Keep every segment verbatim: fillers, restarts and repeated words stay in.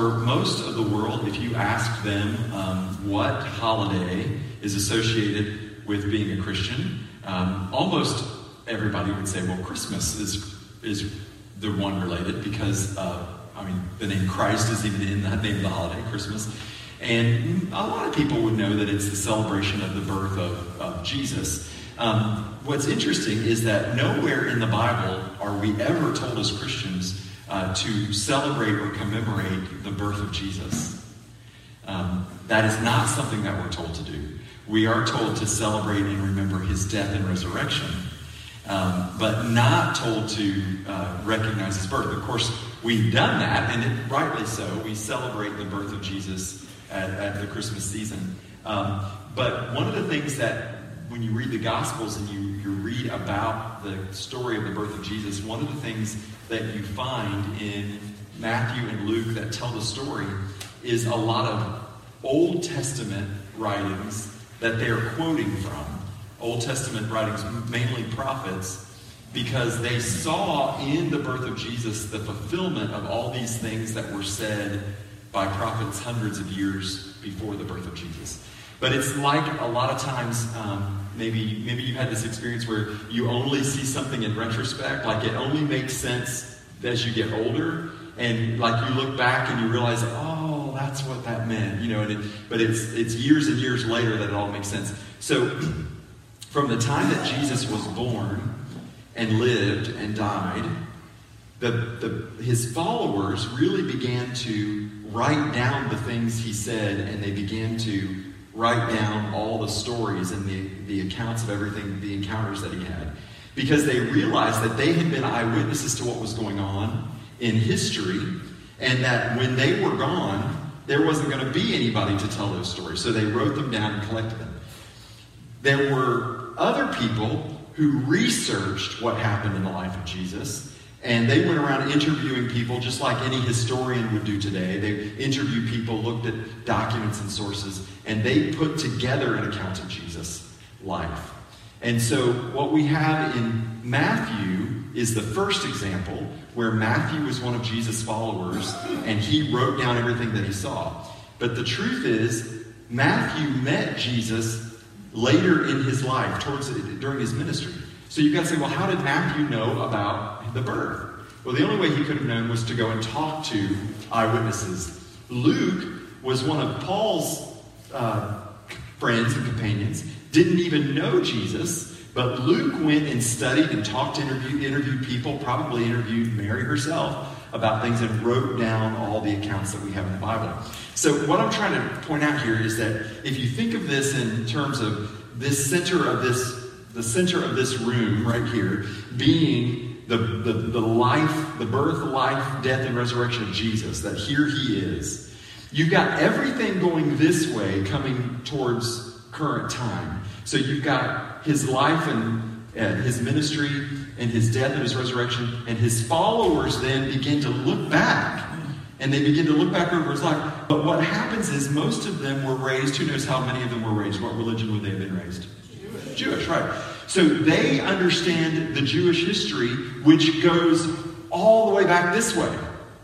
for most of the world, if you asked them um, what holiday is associated with being a Christian, um, almost everybody would say, well, Christmas is is the one related because, uh, I mean, the name Christ is even in the name of the holiday, Christmas. And a lot of people would know that it's the celebration of the birth of, of Jesus. Um, what's interesting is that nowhere in the Bible are we ever told as Christians uh, to celebrate or commemorate the birth of Jesus. Um, that is not something that we're told to do. We are told to celebrate and remember his death and resurrection, um, but not told to uh, recognize his birth. Of course, we've done that, and it, rightly so. We celebrate the birth of Jesus at, at the Christmas season. Um, but one of the things that when you read the Gospels and you, you read about the story of the birth of Jesus, one of the things that you find in Matthew and Luke that tell the story is a lot of Old Testament writings that they're quoting from. Old Testament writings, mainly prophets, because they saw in the birth of Jesus the fulfillment of all these things that were said by prophets hundreds of years before the birth of Jesus. But it's like a lot of times, um, maybe maybe you've had this experience where you only see something in retrospect, like it only makes sense as you get older, and like you look back and you realize, oh, that's what that meant, you know. And it, but it's it's years and years later that it all makes sense. So, from the time that Jesus was born and lived and died, the the his followers really began to write down the things he said, and they began to write down all the stories and the, the accounts of everything, the encounters that he had. Because they realized that they had been eyewitnesses to what was going on in history, and that when they were gone, there wasn't going to be anybody to tell those stories. So they wrote them down and collected them. There were other people who researched what happened in the life of Jesus, and they went around interviewing people just like any historian would do today. They interviewed people, looked at documents and sources, and they put together an account of Jesus' life. And so what we have in Matthew is the first example where Matthew was one of Jesus' followers, and he wrote down everything that he saw. But the truth is, Matthew met Jesus later in his life, towards during his ministry. So you've got to say, well, how did Matthew know about the birth? Well, the only way he could have known was to go and talk to eyewitnesses. Luke was one of Paul's uh, friends and companions, didn't even know Jesus, but Luke went and studied and talked to interview, interviewed people, probably interviewed Mary herself about things, and wrote down all the accounts that we have in the Bible. So what I'm trying to point out here is that if you think of this in terms of this center of this the center of this room right here being the, the, the life, the birth, life, death, and resurrection of Jesus, that here he is. You've got everything going this way coming towards current time. So you've got his life and, and his ministry and his death and his resurrection, and his followers then begin to look back, and they begin to look back over his life. But what happens is most of them were raised, who knows how many of them were raised? What religion would they have been raised? Jewish, right. So they understand the Jewish history, which goes all the way back this way.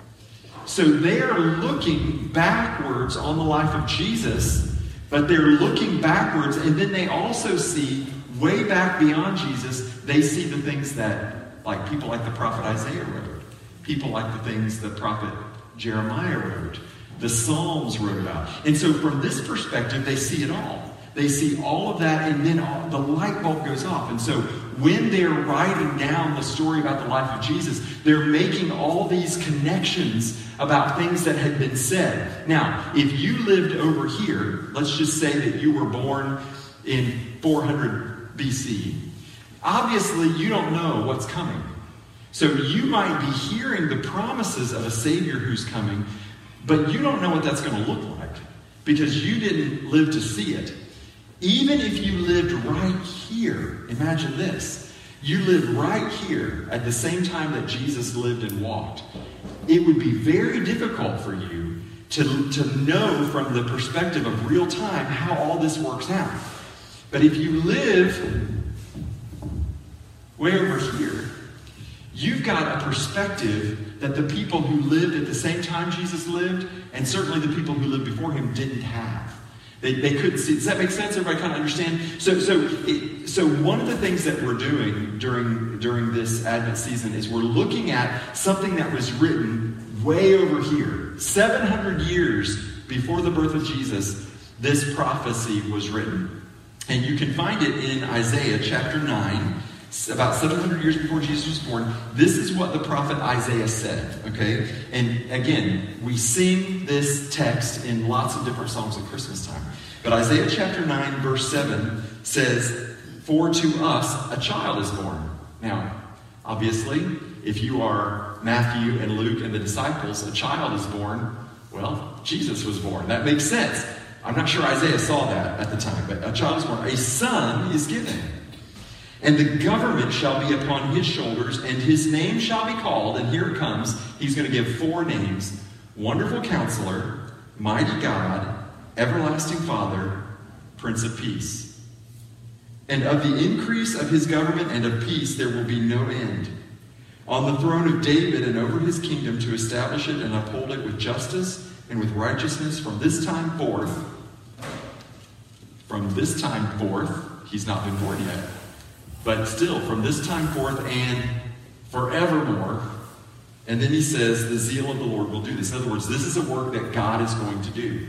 So they are looking backwards on the life of Jesus, but they're looking backwards, and then they also see way back beyond Jesus, they see the things that, like people like the prophet Isaiah wrote, people like the things the prophet Jeremiah wrote, the Psalms wrote about. And so from this perspective, they see it all. They see all of that, and then all, the light bulb goes off. And so when they're writing down the story about the life of Jesus, they're making all these connections about things that had been said. Now, if you lived over here, let's just say that you were born in four hundred B C, obviously you don't know what's coming. So you might be hearing the promises of a Savior who's coming, but you don't know what that's going to look like because you didn't live to see it. Even if you lived right here, imagine this. You lived right here at the same time that Jesus lived and walked. It would be very difficult for you to, to know from the perspective of real time how all this works out. But if you live way over here, you've got a perspective that the people who lived at the same time Jesus lived, and certainly the people who lived before him, didn't have. They, they couldn't see. Does that make sense? Everybody kind of understand? So, so, it, so one of the things that we're doing during during this Advent season is we're looking at something that was written way over here, seven hundred years before the birth of Jesus. This prophecy was written, and you can find it in Isaiah chapter nine. About seven hundred years before Jesus was born, this is what the prophet Isaiah said, okay? And again, we sing this text in lots of different songs at Christmas time. But Isaiah chapter nine, verse seven says, "For to us a child is born." Now, obviously, if you are Matthew and Luke and the disciples, a child is born. Well, Jesus was born. That makes sense. I'm not sure Isaiah saw that at the time, but a child is born. A son is given. "And the government shall be upon his shoulders, and his name shall be called," and here it comes, he's going to give four names: Wonderful Counselor, Mighty God, Everlasting Father, Prince of Peace. "And of the increase of his government and of peace there will be no end. On the throne of David and over his kingdom, to establish it and uphold it with justice and with righteousness from this time forth." From this time forth, he's not been born yet. But still, from this time forth and forevermore. And then he says, "The zeal of the Lord will do this." In other words, this is a work that God is going to do.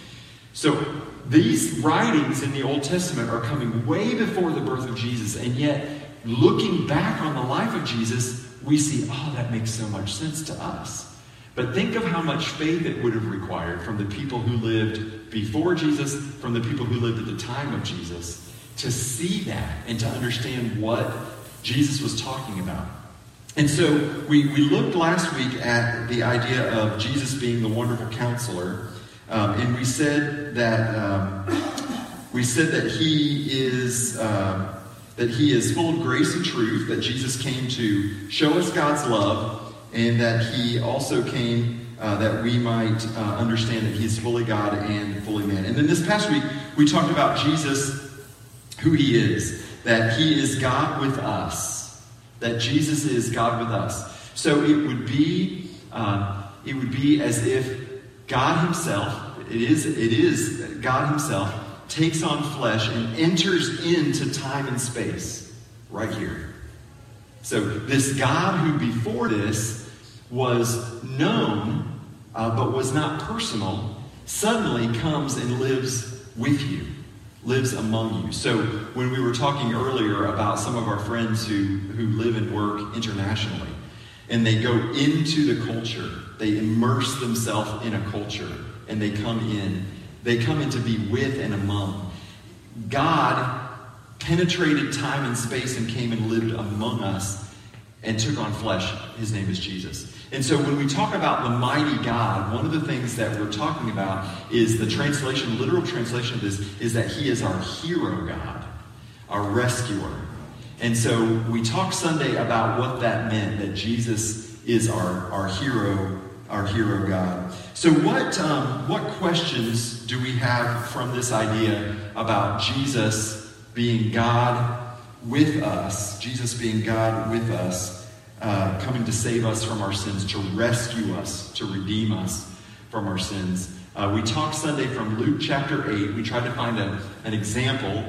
So these writings in the Old Testament are coming way before the birth of Jesus. And yet, looking back on the life of Jesus, we see, oh, that makes so much sense to us. But think of how much faith it would have required from the people who lived before Jesus, from the people who lived at the time of Jesus, to see that and to understand what Jesus was talking about. And so we, we looked last week at the idea of Jesus being the wonderful counselor, um, and we said that um, we said that he is uh, that he is full of grace and truth. That Jesus came to show us God's love, and that he also came uh, that we might uh, understand that he's fully God and fully man. And then this past week we talked about Jesus. Who he is, that he is God with us, that Jesus is God with us. So it would be, uh, it would be as if God himself, it is, it is God himself, takes on flesh and enters into time and space right here. So this God who before this was known, uh, but was not personal, suddenly comes and lives with you. Lives among you. So when we were talking earlier about some of our friends who, who live and work internationally, and they go into the culture, they immerse themselves in a culture, and they come in, they come in to be with and among. God penetrated time and space and came and lived among us and took on flesh. His name is Jesus. And so when we talk about the mighty God, one of the things that we're talking about is the translation, literal translation of this, is that he is our hero God, our rescuer. And so we talked Sunday about what that meant, that Jesus is our, our hero, our hero God. So what, um, what questions do we have from this idea about Jesus being God with us, Jesus being God with us, Uh, coming to save us from our sins, to rescue us, to redeem us from our sins. Uh, we talked Sunday from Luke chapter eight. We tried to find a, an example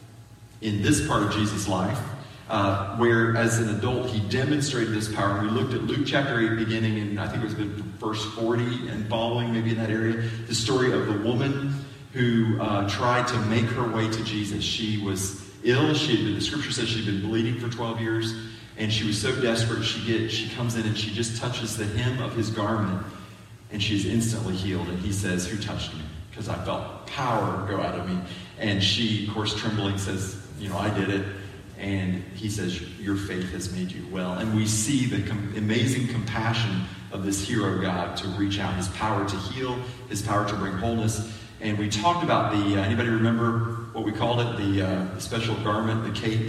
in this part of Jesus' life uh, where, as an adult, he demonstrated this power. We looked at Luke chapter eight, beginning in, I think it was verse forty and following, maybe in that area, the story of the woman who uh, tried to make her way to Jesus. She was ill. She had been, the scripture says she'd been bleeding for twelve years. And she was so desperate, she get, she comes in and she just touches the hem of his garment, and she's instantly healed. And he says, "Who touched me?" Because I felt power go out of me. And she, of course, trembling, says, "You know, I did it." And he says, "Your faith has made you well." And we see the com- amazing compassion of this hero God to reach out, his power to heal, his power to bring wholeness. And we talked about the, uh, anybody remember what we called it? The, uh, the special garment, the cape?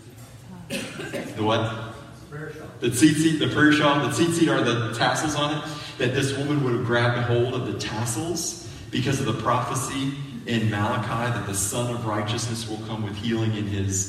The what? The tzitzit, the prayer shawl. The tzitzit are the tassels on it. That this woman would have grabbed a hold of the tassels because of the prophecy in Malachi that the Son of Righteousness will come with healing in his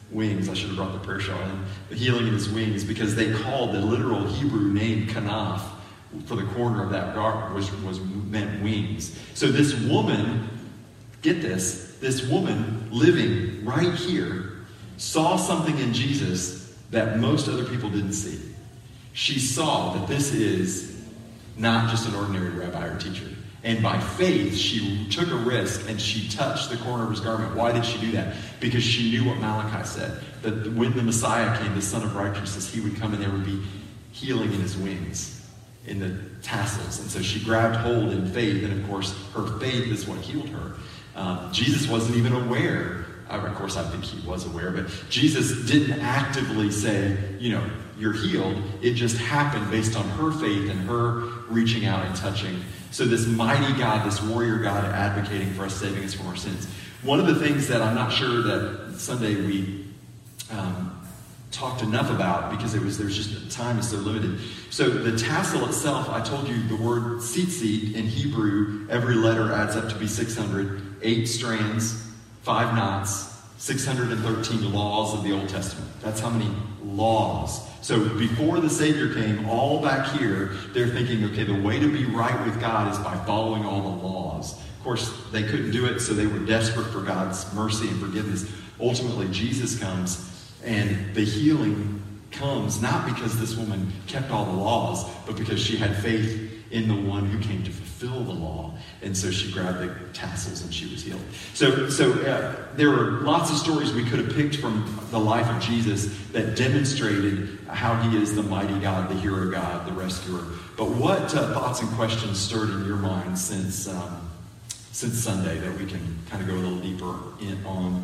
wings. I should have brought the prayer shawl in. The healing in his wings, because they called the literal Hebrew name kanaf for the corner of that garment was, was meant wings. So this woman, get this, this woman living right here saw something in Jesus that most other people didn't see. She saw that this is not just an ordinary rabbi or teacher. And by faith, she took a risk and she touched the corner of his garment. Why did she do that? Because she knew what Malachi said, that when the Messiah came, the Son of Righteousness, he would come and there would be healing in his wings, in the tassels. And so she grabbed hold in faith, and of course, her faith is what healed her. Um, Jesus wasn't even aware. Of course, I think he was aware, but Jesus didn't actively say, you know, you're healed. It just happened based on her faith and her reaching out and touching. So this mighty God, this warrior God advocating for us, saving us from our sins. One of the things that I'm not sure that Sunday we um, talked enough about, because it was there's just time is so limited. So the tassel itself, I told you the word tzitzit in Hebrew, every letter adds up to be six hundred. Eight strands, five knots, six hundred thirteen laws of the Old Testament. That's how many laws. So before the Savior came, all back here, they're thinking, okay, the way to be right with God is by following all the laws. Of course, they couldn't do it, so they were desperate for God's mercy and forgiveness. Ultimately, Jesus comes, and the healing comes not because this woman kept all the laws, but because she had faith in the one who came to fulfill the law. And so she grabbed the tassels and she was healed. So, so uh, there are lots of stories we could have picked from the life of Jesus that demonstrated how he is the mighty God, the hero God, the rescuer. But what uh, thoughts and questions stirred in your mind since um, since Sunday that we can kind of go a little deeper in on?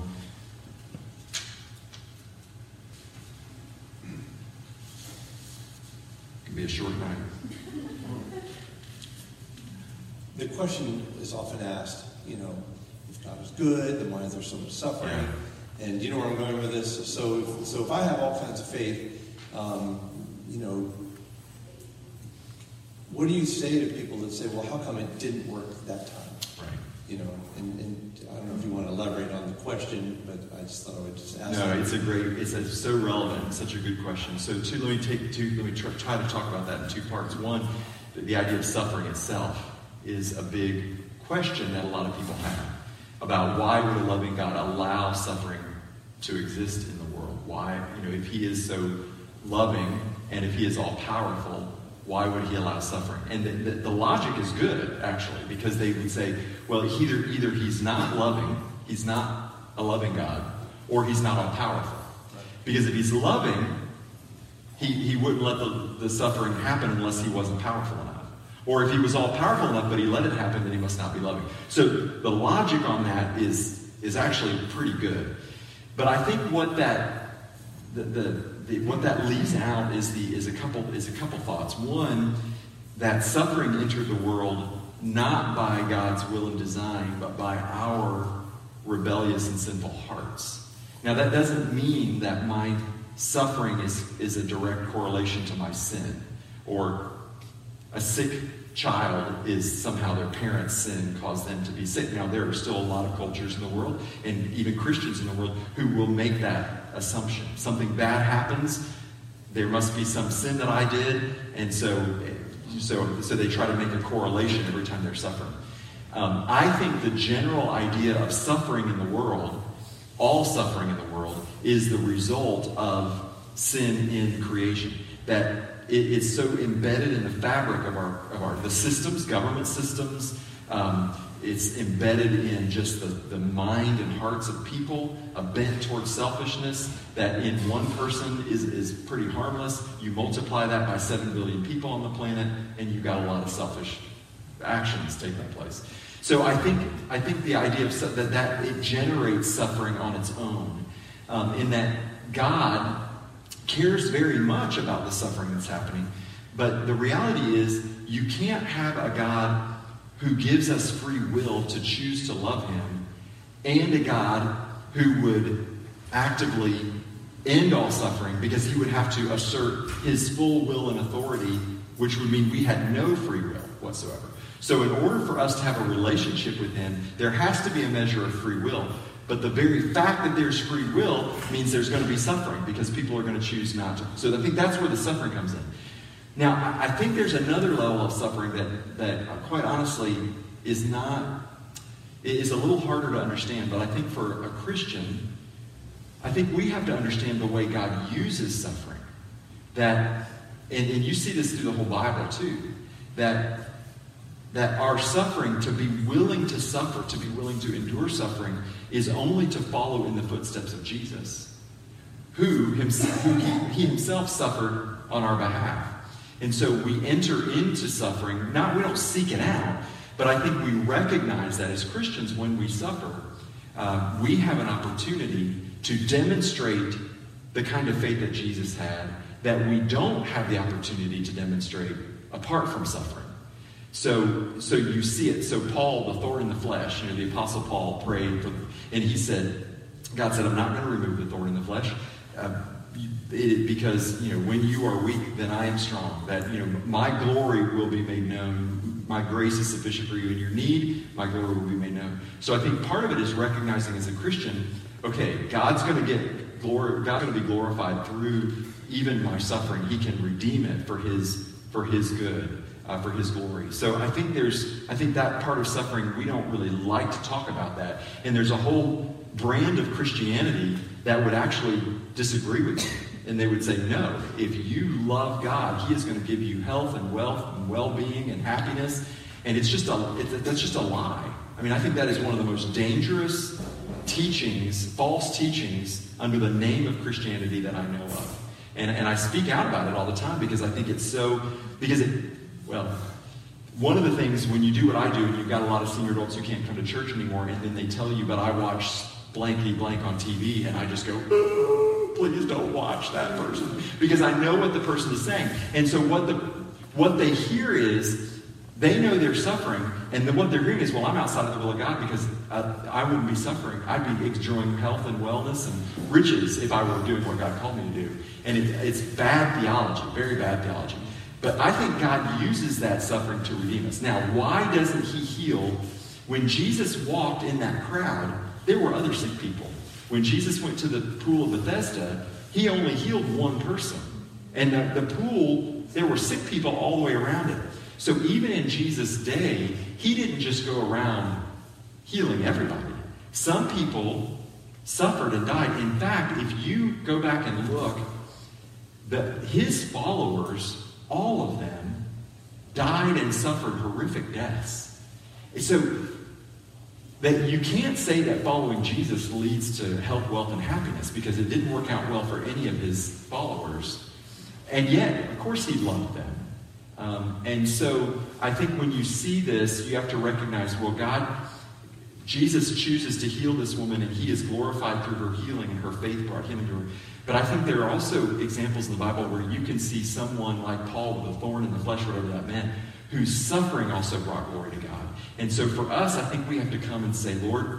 It can be a short night. The question is often asked, you know, if God is good, then why is there so much suffering? Yeah. And you know where I'm going with this? So if, so if I have all kinds of faith, um, you know, what do you say to people that say, well, how come it didn't work that time? Right. You know, and, and I don't know if you want to elaborate on the question, but I just thought I would just ask. No, it's a great, it's a, so relevant, it's such a good question. So two, let me take two, let me try, try to talk about that in two parts. One, the, the idea of suffering itself is a big question that a lot of people have about why would a loving God allow suffering to exist in the world? Why, you know, if he is so loving and if he is all powerful, why would he allow suffering? And the, the, the logic is good, actually, because they would say, well, either, either he's not loving, he's not a loving God, or he's not all powerful. Because if he's loving, he, he wouldn't let the, the suffering happen unless he wasn't powerful enough. Or if he was all powerful enough, but he let it happen, then he must not be loving. So the logic on that is, is actually pretty good. But I think what that the, the, the what that leaves out is the is a couple is a couple thoughts. One, that suffering entered the world not by God's will and design, but by our rebellious and sinful hearts. Now that doesn't mean that my suffering is, is a direct correlation to my sin, or a sick child is somehow their parents' sin caused them to be sick. Now, there are still a lot of cultures in the world, and even Christians in the world, who will make that assumption. Something bad happens, there must be some sin that I did, and so, so, so they try to make a correlation every time they're suffering. Um, I think the general idea of suffering in the world, all suffering in the world, is the result of sin in creation. That it is so embedded in the fabric of our of our the systems, government systems. Um, it's embedded in just the, the mind and hearts of people, a bent towards selfishness that in one person is, is pretty harmless. You multiply that by seven billion people on the planet, and you've got a lot of selfish actions taking place. So I think I think the idea of that that it generates suffering on its own, um, in that God cares very much about the suffering that's happening. But the reality is, you can't have a God who gives us free will to choose to love him, and a God who would actively end all suffering, because he would have to assert his full will and authority, which would mean we had no free will whatsoever. So in order for us to have a relationship with him, there has to be a measure of free will. But the very fact that there's free will means there's going to be suffering because people are going to choose not to. So I think that's where the suffering comes in. Now, I think there's another level of suffering that, that quite honestly, is not, is a little harder to understand. But I think for a Christian, I think we have to understand the way God uses suffering. That, and, and you see this through the whole Bible too, that that our suffering, to be willing to suffer, to be willing to endure suffering, is only to follow in the footsteps of Jesus, who himself, who he, he himself suffered on our behalf. And so we enter into suffering, not, we don't seek it out, but I think we recognize that as Christians, when we suffer, uh, we have an opportunity to demonstrate the kind of faith that Jesus had that we don't have the opportunity to demonstrate apart from suffering. So, so you see it. So Paul, the thorn in the flesh, you know, the Apostle Paul prayed, for, and he said, God said, I'm not going to remove the thorn in the flesh, uh, it, because, you know, when you are weak, then I am strong. That, you know, my glory will be made known. My grace is sufficient for you in your need. My glory will be made known. So I think part of it is recognizing as a Christian, okay, God's going to get glory. God's going to be glorified through even my suffering. He can redeem it for His for His good. Uh, for His glory. So I think there's, I think that part of suffering, we don't really like to talk about that. And there's a whole brand of Christianity that would actually disagree with you. And they would say, no, if you love God, He is going to give you health and wealth and well-being and happiness. And it's just a, it's, that's just a lie. I mean, I think that is one of the most dangerous teachings, false teachings, under the name of Christianity that I know of. And, and I speak out about it all the time because I think it's so, because it, well, one of the things when you do what I do, and you've got a lot of senior adults who can't come to church anymore, and then they tell you, but I watch blankety blank on T V, and I just go, oh, please don't watch that person, because I know what the person is saying. And so what the what they hear is, they know they're suffering, and then what they're hearing is, well, I'm outside of the will of God because I, I wouldn't be suffering. I'd be enjoying health and wellness and riches if I were doing what God called me to do. And it, it's bad theology, very bad theology. But I think God uses that suffering to redeem us. Now, why doesn't He heal? When Jesus walked in that crowd, there were other sick people. When Jesus went to the pool of Bethesda, He only healed one person. And the, the pool, there were sick people all the way around it. So even in Jesus' day, He didn't just go around healing everybody. Some people suffered and died. In fact, if you go back and look, the, His followers, all of them, died and suffered horrific deaths. So that you can't say that following Jesus leads to health, wealth, and happiness, because it didn't work out well for any of His followers. And yet, of course, He loved them. Um, and so I think when you see this, you have to recognize, well, God, Jesus chooses to heal this woman, and He is glorified through her healing, and her faith brought healing to her. But I think there are also examples in the Bible where you can see someone like Paul with a thorn in the flesh, whatever that meant, whose suffering also brought glory to God. And so for us, I think we have to come and say, Lord,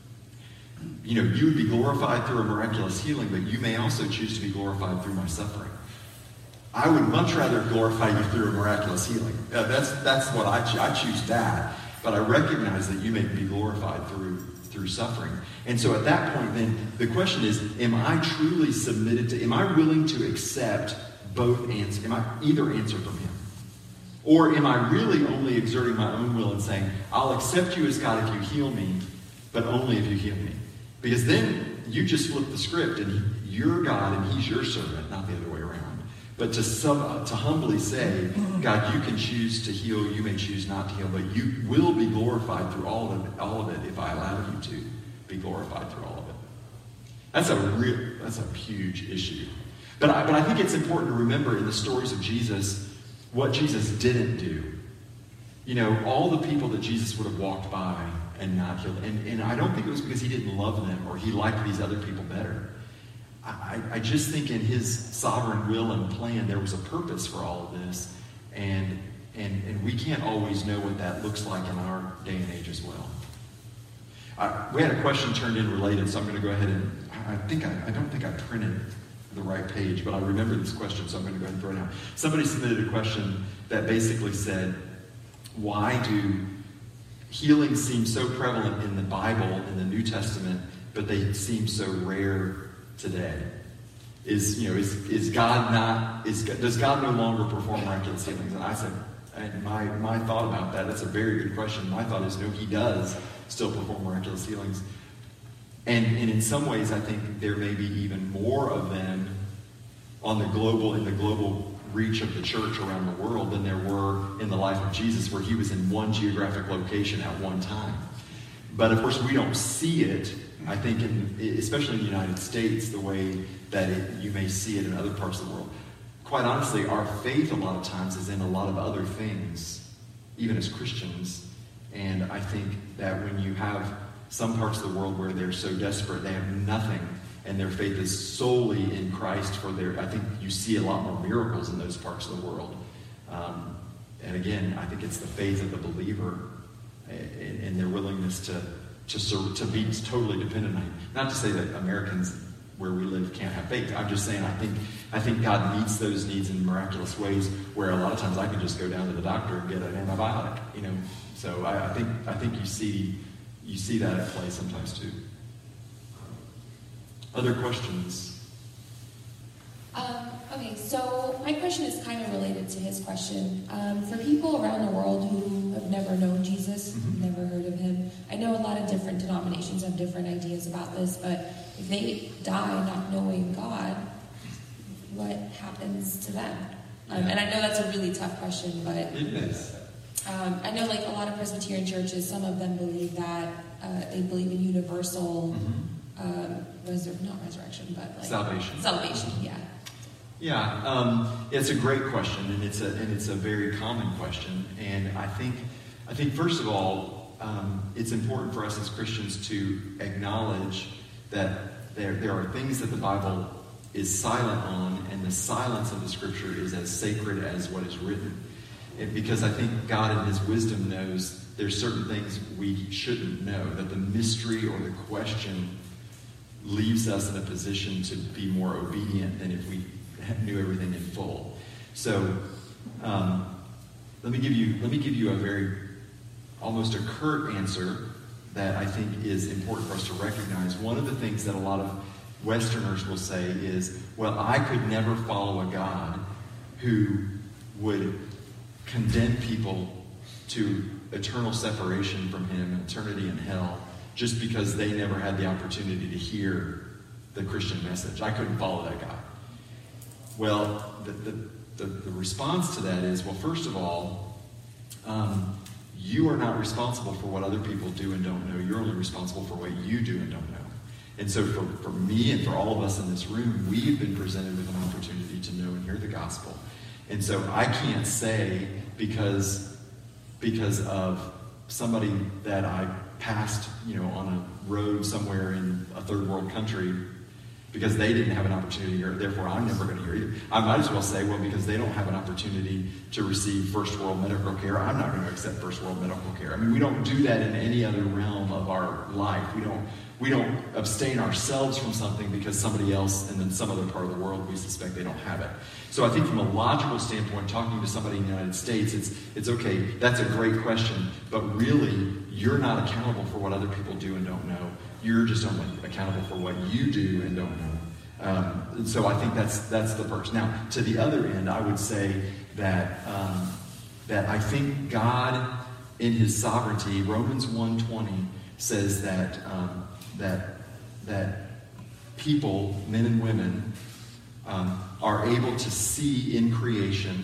you know, you would be glorified through a miraculous healing, but you may also choose to be glorified through my suffering. I would much rather glorify you through a miraculous healing. Uh, that's that's what I choose. I choose that. But I recognize that you may be glorified through through suffering. And so at that point, then, the question is, am I truly submitted to, am I willing to accept both answers? Am I either answer from Him? Or am I really only exerting my own will and saying, I'll accept you as God if you heal me, but only if you heal me? Because then you just flip the script, and you're God and He's your servant, not the other way around. But to sub, to humbly say, God, you can choose to heal, you may choose not to heal, but you will be glorified through all of it, all of it if I allow you to be glorified through all of it. That's a real, that's a huge issue. But I, but I think it's important to remember in the stories of Jesus what Jesus didn't do. You know, all the people that Jesus would have walked by and not healed. And, and I don't think it was because He didn't love them or He liked these other people better. I, I just think in His sovereign will and plan, there was a purpose for all of this. And, and, and we can't always know what that looks like in our day and age as well. I, we had a question turned in related, so I'm going to go ahead and, I think I, I don't think I printed the right page, but I remember this question, so I'm going to go ahead and throw it out. Somebody submitted a question that basically said, why do healings seem so prevalent in the Bible, in the New Testament, but they seem so rare today. Is, you know, is, is God not, is, does God no longer perform miraculous healings? And I said, and my, my thought about that, that's a very good question. My thought is, no, he does still perform miraculous healings. And, and in some ways, I think there may be even more of them on the global, in the global reach of the church around the world than there were in the life of Jesus, where he was in one geographic location at one time. But of course, we don't see it, I think, in, especially in the United States, the way that it, you may see it in other parts of the world. Quite honestly, our faith a lot of times is in a lot of other things, even as Christians. And I think that when you have some parts of the world where they're so desperate, they have nothing, and their faith is solely in Christ for their, I think you see a lot more miracles in those parts of the world. Um, and again, I think it's the faith of the believer and, and their willingness to, to, to be totally dependent on him. Not to say that Americans where we live can't have faith. I'm just saying I think I think God meets those needs in miraculous ways, where a lot of times I can just go down to the doctor and get an antibiotic. You know, so I, I think I think you see you see that at play sometimes too. Other questions? Um, okay, so my question is kind of related to his question. Um, for people around the world who have never known Jesus, mm-hmm. never heard of him, I know a lot of different denominations have different ideas about this, but if they die not knowing God, what happens to them? Um, and I know that's a really tough question, but it is. Um, I know, like a lot of Presbyterian churches, some of them believe that uh, they believe in universal, mm-hmm. um, resur- not resurrection, but like salvation. Salvation, yeah. Yeah, um, it's a great question, and it's a and it's a very common question. And I think, I think first of all, um, it's important for us as Christians to acknowledge that there there are things that the Bible is silent on, and the silence of the Scripture is as sacred as what is written. And because I think God in His wisdom knows there's certain things we shouldn't know, that the mystery or the question leaves us in a position to be more obedient than if we knew everything in full. So um, let me give you let me give you a very almost a curt answer that I think is important for us to recognize. One of the things that a lot of Westerners will say is, well, I could never follow a God who would condemn people to eternal separation from Him, eternity in hell, just because they never had the opportunity to hear the Christian message. I couldn't follow that God. Well, the, the, the, the response to that is, well, first of all, um, you are not responsible for what other people do and don't know. You're only responsible for what you do and don't know. And so for, for me and for all of us in this room, we've been presented with an opportunity to know and hear the gospel. And so I can't say because, because of somebody that I passed, you know, on a road somewhere in a third world country, because they didn't have an opportunity to hear it, therefore I'm never going to hear it. I might as well say, well, because they don't have an opportunity to receive first world medical care, I'm not going to accept first world medical care. I mean, we don't do that in any other realm of our life. We don't we don't abstain ourselves from something because somebody else and then some other part of the world, we suspect they don't have it. So I think from a logical standpoint, talking to somebody in the United States, it's it's okay, that's a great question, but really, you're not accountable for what other people do and don't know. You're just only accountable for what you do and don't know. Um, and so I think that's that's the first. Now, to the other end, I would say that um, that I think God, in His sovereignty, Romans one twenty says that um, that that people, men and women, um, are able to see in creation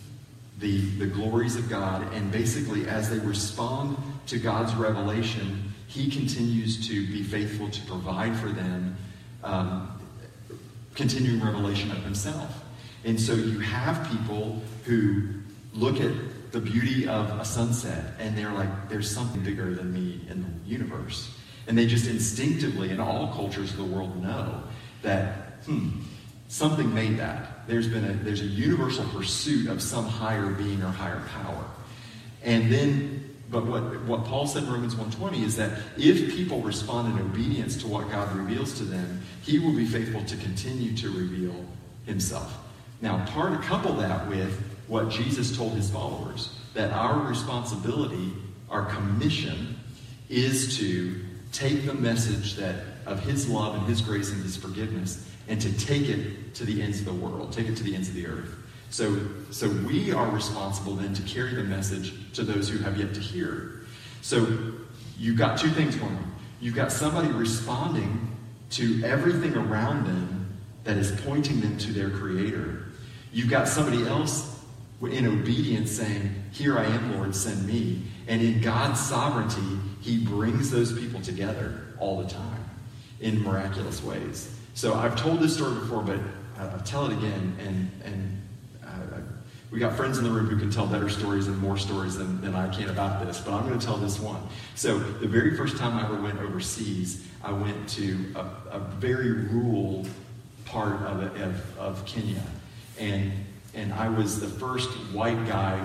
the the glories of God, and basically, as they respond to God's revelation, He continues to be faithful to provide for them um, continuing revelation of Himself. And so you have people who look at the beauty of a sunset and they're like, there's something bigger than me in the universe. And they just instinctively, in all cultures of the world, know that, hmm, something made that. There's been a, there's a universal pursuit of some higher being or higher power. And then But what, what Paul said in Romans one twenty is that if people respond in obedience to what God reveals to them, He will be faithful to continue to reveal Himself. Now, part couple that with what Jesus told His followers, that our responsibility, our commission, is to take the message that of his love and his grace and his forgiveness, and to take it to the ends of the world, take it to the ends of the earth. So, so we are responsible then to carry the message to those who have yet to hear. So you've got two things going on. You've got somebody responding to everything around them that is pointing them to their Creator. You've got somebody else in obedience saying, here I am, Lord, send me. And in God's sovereignty, he brings those people together all the time in miraculous ways. So I've told this story before, but I'll tell it again. And, and uh, we got friends in the room who can tell better stories and more stories than, than I can about this, but I'm going to tell this one. So the very first time I ever went overseas, I went to a, a very rural part of, of, of Kenya. And And I was the first white guy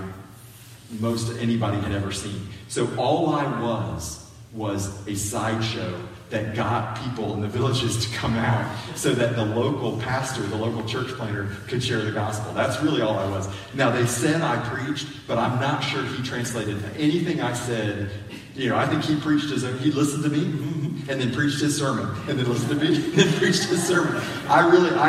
most anybody had ever seen. So all I was was a sideshow that got people in the villages to come out so that the local pastor, the local church planter, could share the gospel. That's really all I was. Now, they said I preached, but I'm not sure he translated anything I said. You know, I think he preached his own, he listened to me, and then preached his sermon, and then listened to me, and then preached his sermon. I really, I,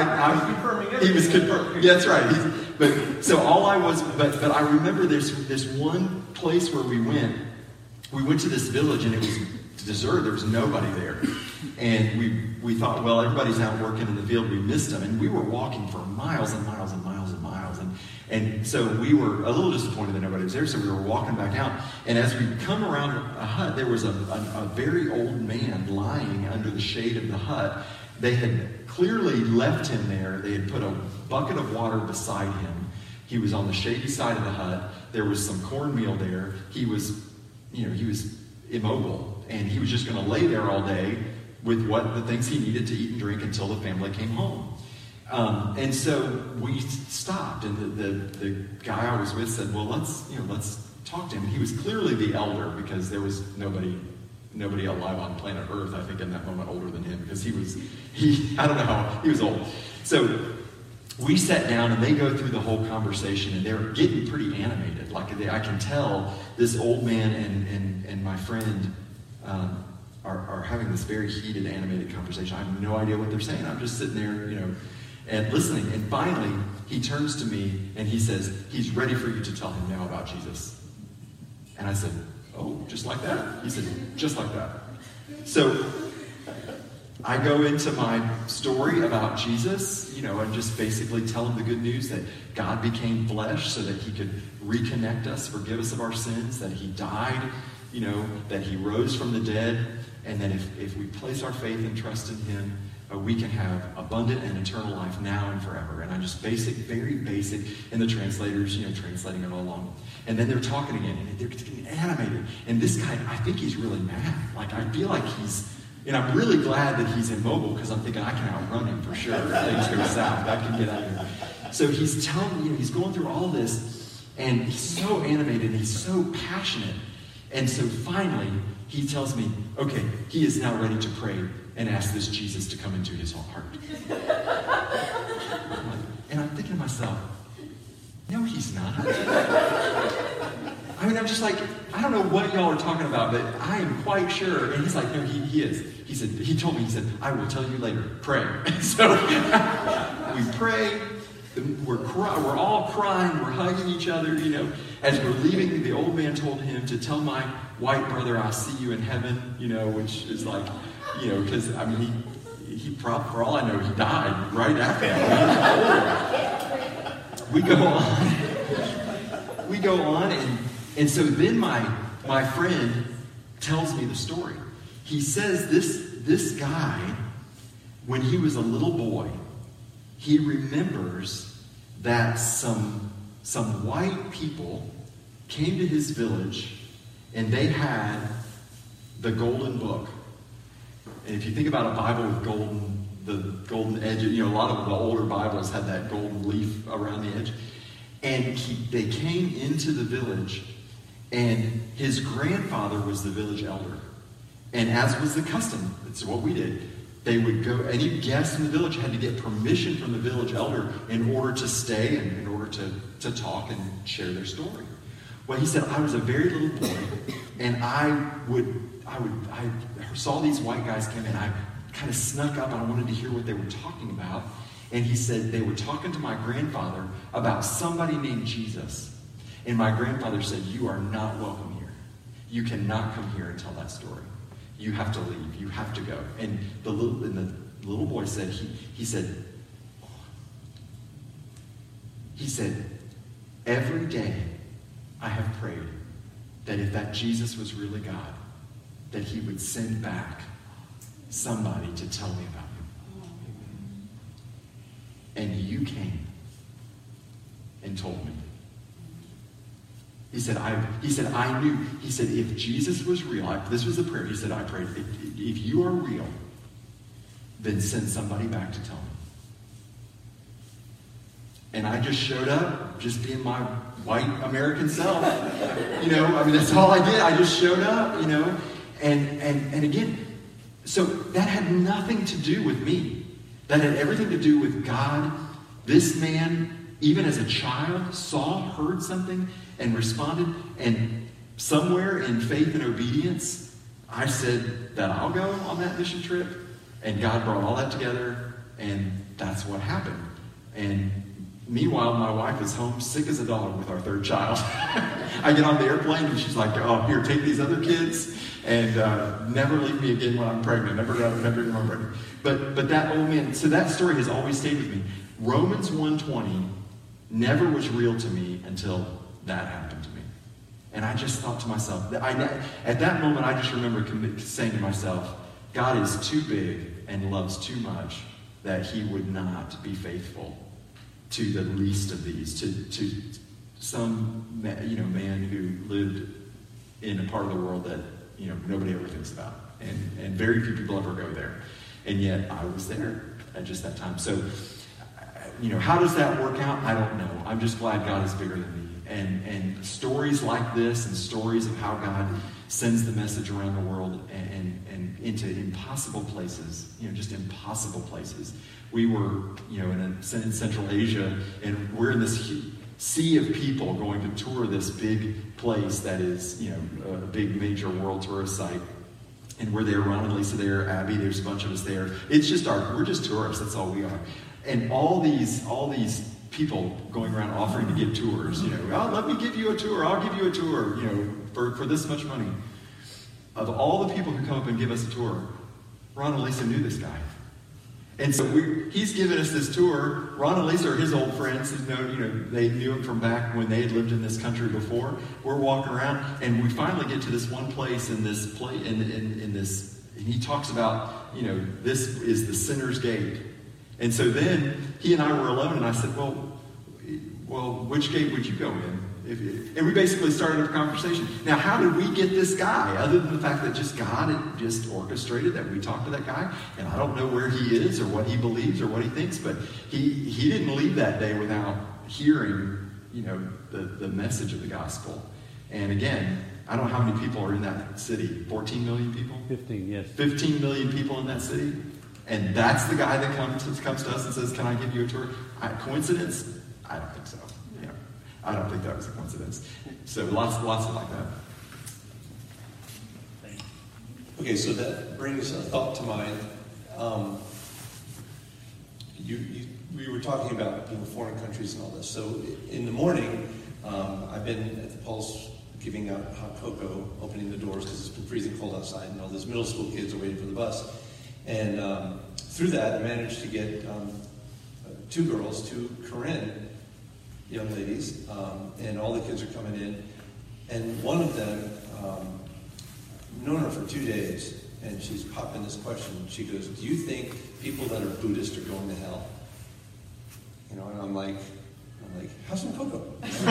I he was confirming. Yeah, that's right. He's, but so all I was, but but I remember there's this one place where we went. We went to this village, and it was deserted. There was nobody there, and we we thought, well, everybody's out working in the field. We missed them, and we were walking for miles and miles and miles and miles, and and so we were a little disappointed that nobody was there. So we were walking back out, and as we come around a hut, there was a, a, a very old man lying under the shade of the hut. They had clearly left him there. They had put a bucket of water beside him. He was on the shady side of the hut. There was some cornmeal there. He was, you know, he was immobile, and he was just going to lay there all day with what the things he needed to eat and drink until the family came home. Um, and so we stopped, and the, the the guy I was with said, "Well, let's you know let's talk to him." He was clearly the elder because there was nobody. Nobody alive on planet Earth, I think, in that moment older than him, because he was, he, I don't know how, he was old. So we sat down, and they go through the whole conversation, and they're getting pretty animated. Like, they, I can tell this old man and, and, and my friend um, are, are having this very heated, animated conversation. I have no idea what they're saying. I'm just sitting there, you know, and listening. And finally, he turns to me, and he says, he's ready for you to tell him now about Jesus. And I said, oh, just like that? He said, just like that. So I go into my story about Jesus, you know, and just basically tell him the good news that God became flesh so that he could reconnect us, forgive us of our sins, that he died, you know, that he rose from the dead, and that if, if we place our faith and trust in him, uh, we can have abundant and eternal life now and forever. And I just basic, very basic, and the translators, you know, translating it all along. And then they're talking again, and they're getting animated. And this guy, I think he's really mad. Like, I feel like he's, and I'm really glad that he's immobile, because I'm thinking I can outrun him for sure. If things go south, I can get out of here. So he's telling me, you know, he's going through all this, and he's so animated, and he's so passionate. And so finally, he tells me, okay, he is now ready to pray and ask this Jesus to come into his heart. And I'm thinking to myself, no, he's not. I mean, I'm just like, I don't know what y'all are talking about, but I am quite sure. And he's like, no, he, he is. He said, he told me, he said, I will tell you later. Pray. So we pray. We're cry, we're all crying. We're hugging each other, you know. As we're leaving, the old man told him to tell my white brother, I'll see you in heaven, you know, which is like, you know, because, I mean, he, he probably, for all I know, he died right after that. We go on. We go on, and, and so then my my friend tells me the story. He says this, this guy, when he was a little boy, he remembers that some, some white people came to his village, and they had the golden book. And if you think about a Bible with golden, the golden edge, you know, a lot of the older Bibles had that golden leaf around the edge. And he, they came into the village, and his grandfather was the village elder. And as was the custom, it's what we did, they would go, any guest in the village had to get permission from the village elder in order to stay and in order to, to talk and share their story. Well, he said, I was a very little boy, and I would, I would, I saw these white guys come in. I kind of snuck up and I wanted to hear what they were talking about. And he said they were talking to my grandfather about somebody named Jesus. And my grandfather said, you are not welcome here. You cannot come here and tell that story. You have to leave. You have to go. And the little, and the little boy said, he, he said, he said, every day I have prayed that if that Jesus was really God, that he would send back somebody to tell me about him. And you came and told me. He said, I, he said, I knew. He said, if Jesus was real, I, this was the prayer. He said, I prayed, if, if you are real, then send somebody back to tell me. And I just showed up, just being my white American self. You know, I mean, that's all I did. I just showed up, you know. And, and, and again, so that had nothing to do with me. That had everything to do with God. This man, even as a child, saw, heard something, and responded. And somewhere in faith and obedience, I said that I'll go on that mission trip. And God brought all that together, and that's what happened. And meanwhile, my wife is home sick as a dog with our third child. I get on the airplane, and she's like, oh, here, take these other kids, and uh, never leave me again when I'm pregnant. Never, never, never when I'm pregnant. But, but that old man, so that story has always stayed with me. Romans one twenty never was real to me until that happened to me. And I just thought to myself, I, at that moment, I just remember saying to myself, God is too big and loves too much that he would not be faithful to the least of these, to, to some you know man who lived in a part of the world that you know nobody ever thinks about, and, and very few people ever go there. And yet I was there at just that time. So, you know, how does that work out? I don't know. I'm just glad God is bigger than me. And, and stories like this and stories of how God sends the message around the world and, and, and into impossible places, you know, just impossible places. We were, you know, in, a, in Central Asia, and we're in this sea of people going to tour this big place that is, you know, a big major world tourist site. And we're there, Ron and Lisa there, Abby, there's a bunch of us there. It's just our, we're just tourists, that's all we are. And all these, all these people going around offering to give tours, you know, oh, let me give you a tour, I'll give you a tour, you know, for, for this much money. Of all the people who come up and give us a tour, Ron and Lisa knew this guy. And so we, he's given us this tour. Ron and Lisa are his old friends. You know, you know, they knew him from back when they had lived in this country before. We're walking around, and we finally get to this one place in this place, in, in, in this, and he talks about, you know, this is the sinner's gate. And so then he and I were alone, and I said, well, well, which gate would you go in? If, and we basically started a conversation. Now, how did we get this guy? Other than the fact that just God had just orchestrated that we talked to that guy, and I don't know where he is or what he believes or what he thinks, but he, he didn't leave that day without hearing, you know, the, the message of the gospel. And again, I don't know how many people are in that city. fourteen million people? fifteen, yes. fifteen million people in that city. And that's the guy that comes, comes to us and says, can I give you a tour? I, coincidence? I don't think so. You know, I don't think that was a coincidence. So lots, lots of like that. Okay, so that brings a thought to mind. Um, you, you, we were talking about you know, foreign countries and all this. So in the morning, um, I've been at the Pulse giving out hot cocoa, opening the doors because it's been freezing cold outside, and all these middle school kids are waiting for the bus. And um, through that, I managed to get um, two girls, two Korean young ladies, um, and all the kids are coming in. And one of them, um, I've known her for two days, and she's popping this question. She goes, do you think people that are Buddhist are going to hell? You know, and I'm like, I'm like, have some cocoa.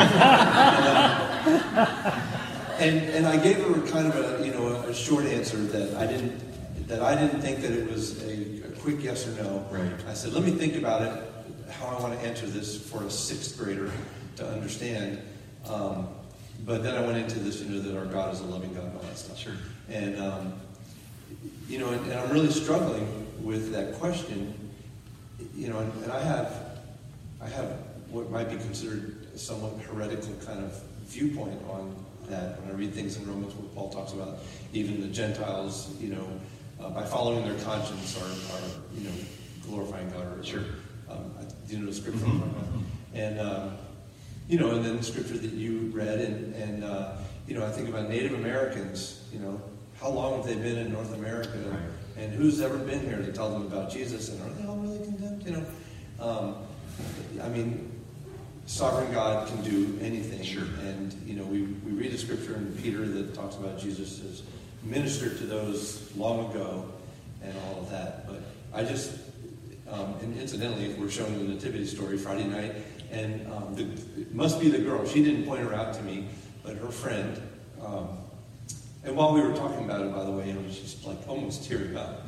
and and I gave her kind of a you know a short answer that I didn't that I didn't think that it was a, a quick yes or no. Right. I said, let me think about it, how I want to answer this for a sixth grader to understand. Um, but then I went into this, you know, that our God is a loving God and all that stuff. Sure. And, um, you know, and, and I'm really struggling with that question, you know, and, and I have, I have what might be considered a somewhat heretical kind of viewpoint on that. When I read things in Romans where Paul talks about even the Gentiles, you know, uh, by following their conscience are, are you know, glorifying God. Or, Sure. Um, do you know the scripture? Mm-hmm. And, um, you know, and then the scripture that you read, and, and uh, you know, I think about Native Americans, you know, how long have they been in North America? Right. And who's ever been here to tell them about Jesus? And are they all really condemned? You know, um, I mean, sovereign God can do anything. Sure. And, you know, we, we read a scripture in Peter that talks about Jesus as ministered to those long ago and all of that. But I just, um, and incidentally, we're showing the nativity story Friday night, and um, the, it must be the girl. She didn't point her out to me, but her friend. Um, and while we were talking about it, by the way, you know, she's like almost tearing up.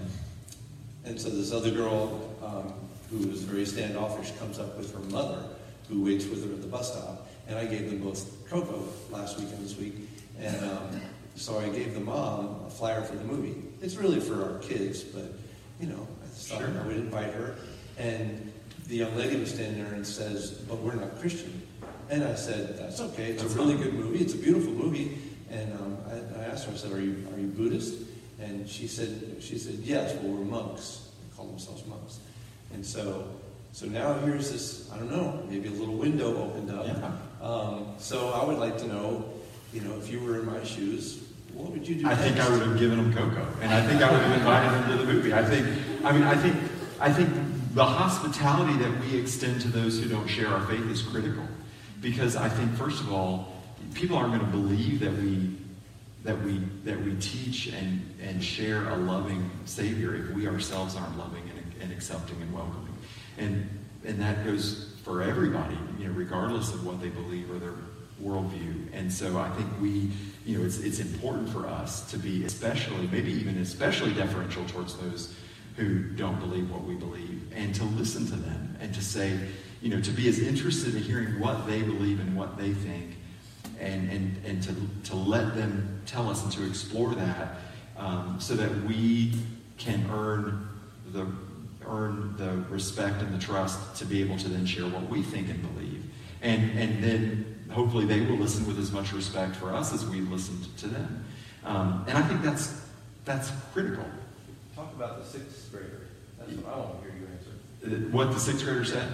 And so this other girl, um, who was very standoffish, comes up with her mother, who waits with her at the bus stop. And I gave them both cocoa last week and this week. And um, so I gave the mom a flyer for the movie. It's really for our kids, but, you know, I just thought Sure. I would invite her. And the young lady was standing there and says, but we're not Christian. And I said, that's okay. It's that's a really fine. Good movie. It's a beautiful movie. And um, I, I asked her, I said, are you are you Buddhist? And she said, she said, yes, well, we're monks. They call themselves monks. And so so now here's this, I don't know, maybe a little window opened up. Yeah. Um, so I would like to know, you know, if you were in my shoes, what would you do I next? think I would have given them cocoa. And I think I would have invited them to the movie. I think, I mean, I think, I think the hospitality that we extend to those who don't share our faith is critical. Because I think, first of all, people aren't going to believe that we that we that we teach and, and share a loving Savior if we ourselves aren't loving and, and accepting and welcoming. And and that goes for everybody, you know, regardless of what they believe or their worldview. And so I think we, you know, it's it's important for us to be especially, maybe even especially deferential towards those who don't believe what we believe, and to listen to them and to say, you know, to be as interested in hearing what they believe and what they think, and and and to to let them tell us and to explore that, um, so that we can earn the earn the respect and the trust to be able to then share what we think and believe, and and then hopefully they will listen with as much respect for us as we listened to them, um, and I think that's that's critical. Talk about the sixth grader. That's what I want to hear you answer. What the sixth grader said?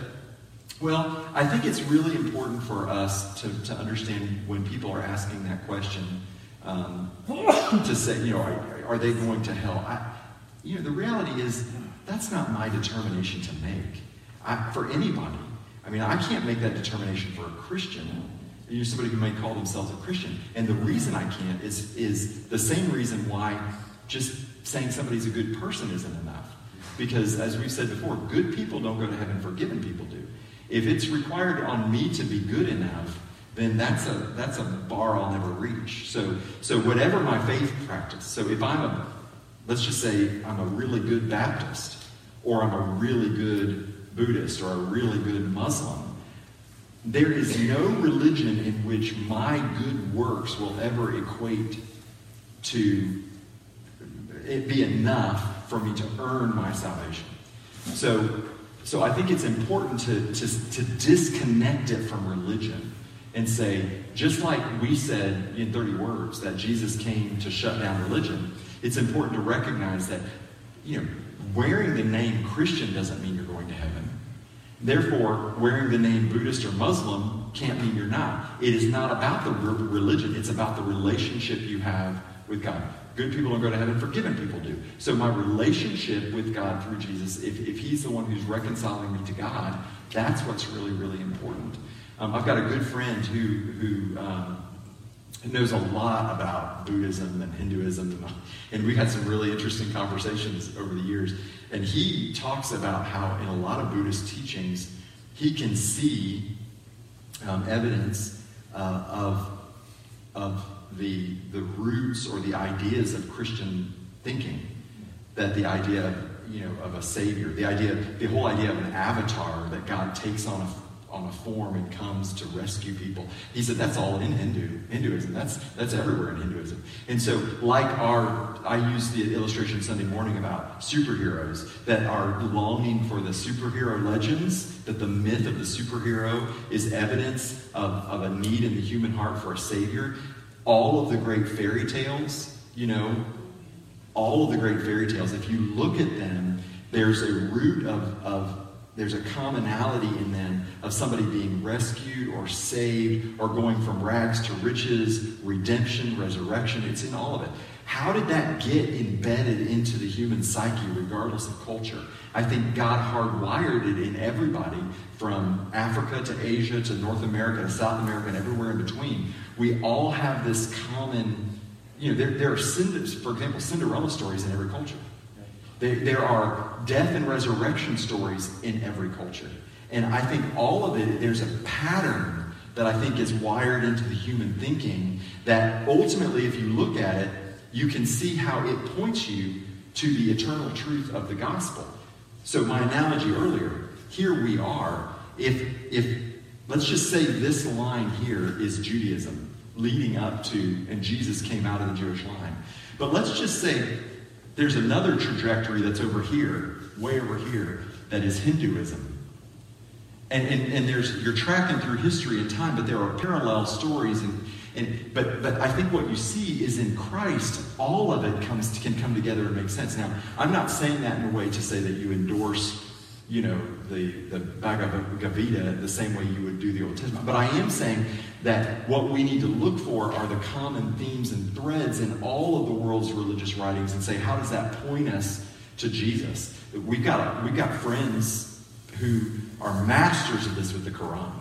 Well, I think it's really important for us to, to understand when people are asking that question, um, to say, you know, are, are they going to hell? I, you know, the reality is that's not my determination to make. I, for anybody. I mean, I can't make that determination for a Christian. You're somebody who may call themselves a Christian. And the reason I can't is, is the same reason why just saying somebody's a good person isn't enough. Because as we've said before, good people don't go to heaven, forgiven people do. If it's required on me to be good enough, then that's a that's a bar I'll never reach. So so whatever my faith practice, so if I'm a, let's just say I'm a really good Baptist, or I'm a really good Buddhist, or a really good Muslim, there is no religion in which my good works will ever equate to it be enough for me to earn my salvation. So So I think it's important to, to, to disconnect it from religion and say, just like we said in thirty words that Jesus came to shut down religion, it's important to recognize that, you know, wearing the name Christian doesn't mean you're going to heaven. Therefore, wearing the name Buddhist or Muslim can't mean you're not. It is not about the re- religion. It's about the relationship you have with God. Good people don't go to heaven, forgiven people do. So my relationship with God through Jesus, if, if he's the one who's reconciling me to God, that's what's really, really important. Um, I've got a good friend who, who um, knows a lot about Buddhism and Hinduism, and, and we've had some really interesting conversations over the years. And he talks about how in a lot of Buddhist teachings, he can see um, evidence uh, of of the the roots or the ideas of Christian thinking, that the idea of, you know, of a savior, the idea, the whole idea of an avatar, that God takes on a on a form and comes to rescue people. He said that's all in Hindu Hinduism. That's that's everywhere in Hinduism. And so, like our, I used the illustration Sunday morning about superheroes that are longing for the superhero legends, that the myth of the superhero is evidence of, of a need in the human heart for a savior. All of the great fairy tales, you know, all of the great fairy tales, if you look at them, there's a root of, of there's a commonality in them of somebody being rescued or saved or going from rags to riches, redemption, resurrection. It's in all of it. How did that get embedded into the human psyche regardless of culture? I think God hardwired it in everybody from Africa to Asia to North America to South America and everywhere in between. We all have this common, you know, there, there are, for example, Cinderella stories in every culture. There, there are death and resurrection stories in every culture. And I think all of it, there's a pattern that I think is wired into the human thinking that ultimately, if you look at it, you can see how it points you to the eternal truth of the gospel. So my analogy earlier, here we are. If, if let's just say this line here is Judaism leading up to, and Jesus came out of the Jewish line. But let's just say there's another trajectory that's over here, way over here, that is Hinduism. And, and, and there's you're tracking through history and time, but there are parallel stories. And, and but but I think what you see is in Christ, all of it comes can come together and make sense. Now, I'm not saying that in a way to say that you endorse, you know, the, the Bhagavad Gita the same way you would do the Old Testament. But I am saying that what we need to look for are the common themes and threads in all of the world's religious writings and say, how does that point us to Jesus? We've got, we've got friends who are masters of this with the Quran.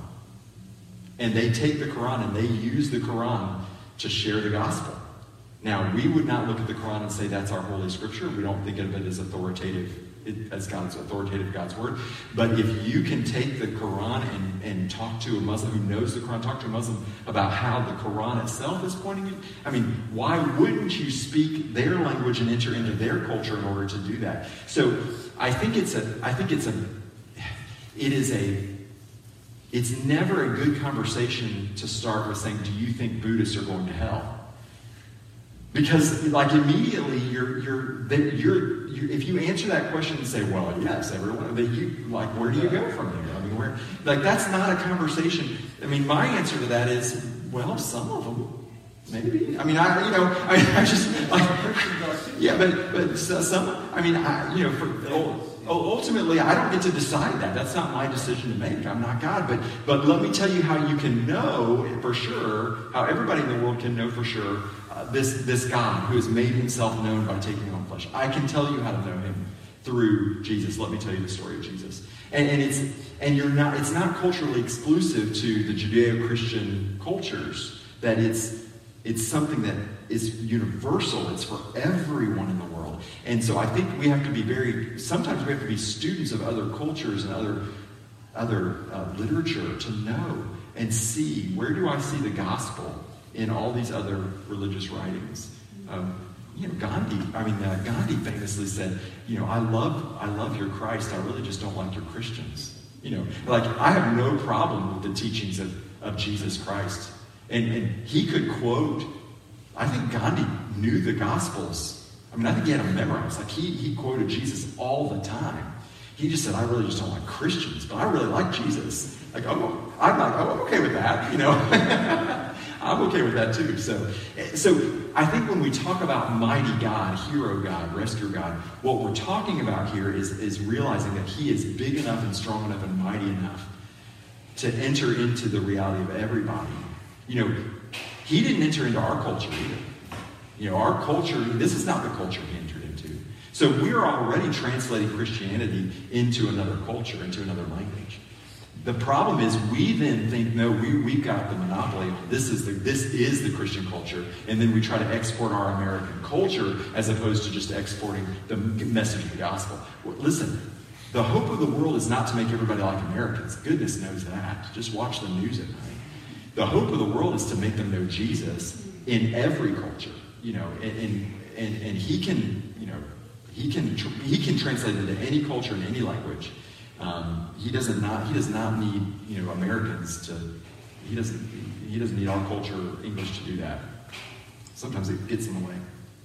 And they take the Quran and they use the Quran to share the gospel. Now, we would not look at the Quran and say that's our holy scripture. We don't think of it as authoritative, as God's authoritative God's word. But if you can take the Quran and, and talk to a Muslim who knows the Quran, talk to a Muslim about how the Quran itself is pointing you, I mean, why wouldn't you speak their language and enter into their culture in order to do that? So I think it's a, I think it's a, it is a, it's never a good conversation to start with saying, do you think Buddhists are going to hell? Because, like, immediately you're, you're, you're, you're, if you answer that question and say, well, yes, everyone, that you, like, where do you go from there? I mean, where, like, that's not a conversation. I mean, my answer to that is, well, some of them, maybe. I mean, I, you know, I, I just, like, yeah, but, but some, I mean, I, you know, for, ultimately, I don't get to decide that. That's not my decision to make. I'm not God. But, but let me tell you how you can know for sure, how everybody in the world can know for sure, Uh, this, this God who has made himself known by taking on flesh. I can tell you how to know him through Jesus. Let me tell you the story of Jesus. And, and it's and you're not it's not culturally exclusive to the Judeo-Christian cultures, that it's it's something that is universal. It's for everyone in the world. And so I think we have to be very sometimes we have to be students of other cultures and other other uh, literature to know and see, where do I see the gospel in all these other religious writings. Um, you know, Gandhi, I mean, uh, Gandhi famously said, you know, I love, I love your Christ, I really just don't like your Christians. You know, like, I have no problem with the teachings of, of Jesus Christ. And, and he could quote, I think Gandhi knew the Gospels. I mean, I think he had them memorized. Like, he, he quoted Jesus all the time. He just said, I really just don't like Christians, but I really like Jesus. Like, oh, I'm like, oh, I'm okay with that, you know. I'm okay with that too. So, so I think when we talk about mighty God, hero God, rescuer God, what we're talking about here is, is realizing that he is big enough and strong enough and mighty enough to enter into the reality of everybody. You know, he didn't enter into our culture either. You know, our culture, this is not the culture he entered into. So we're already translating Christianity into another culture, into another language. The problem is we then think, no, we, we've got the monopoly on this is the this is the Christian culture, and then we try to export our American culture as opposed to just exporting the message of the gospel. Well, listen, the hope of the world is not to make everybody like Americans. Goodness knows that. Just watch the news at night. The hope of the world is to make them know Jesus in every culture, you know, and and, and, and he can, you know, he can he can translate into any culture in any language. Um, he doesn't not he does not need, you know, Americans to he doesn't he doesn't need our culture English to do that. Sometimes it gets in the way.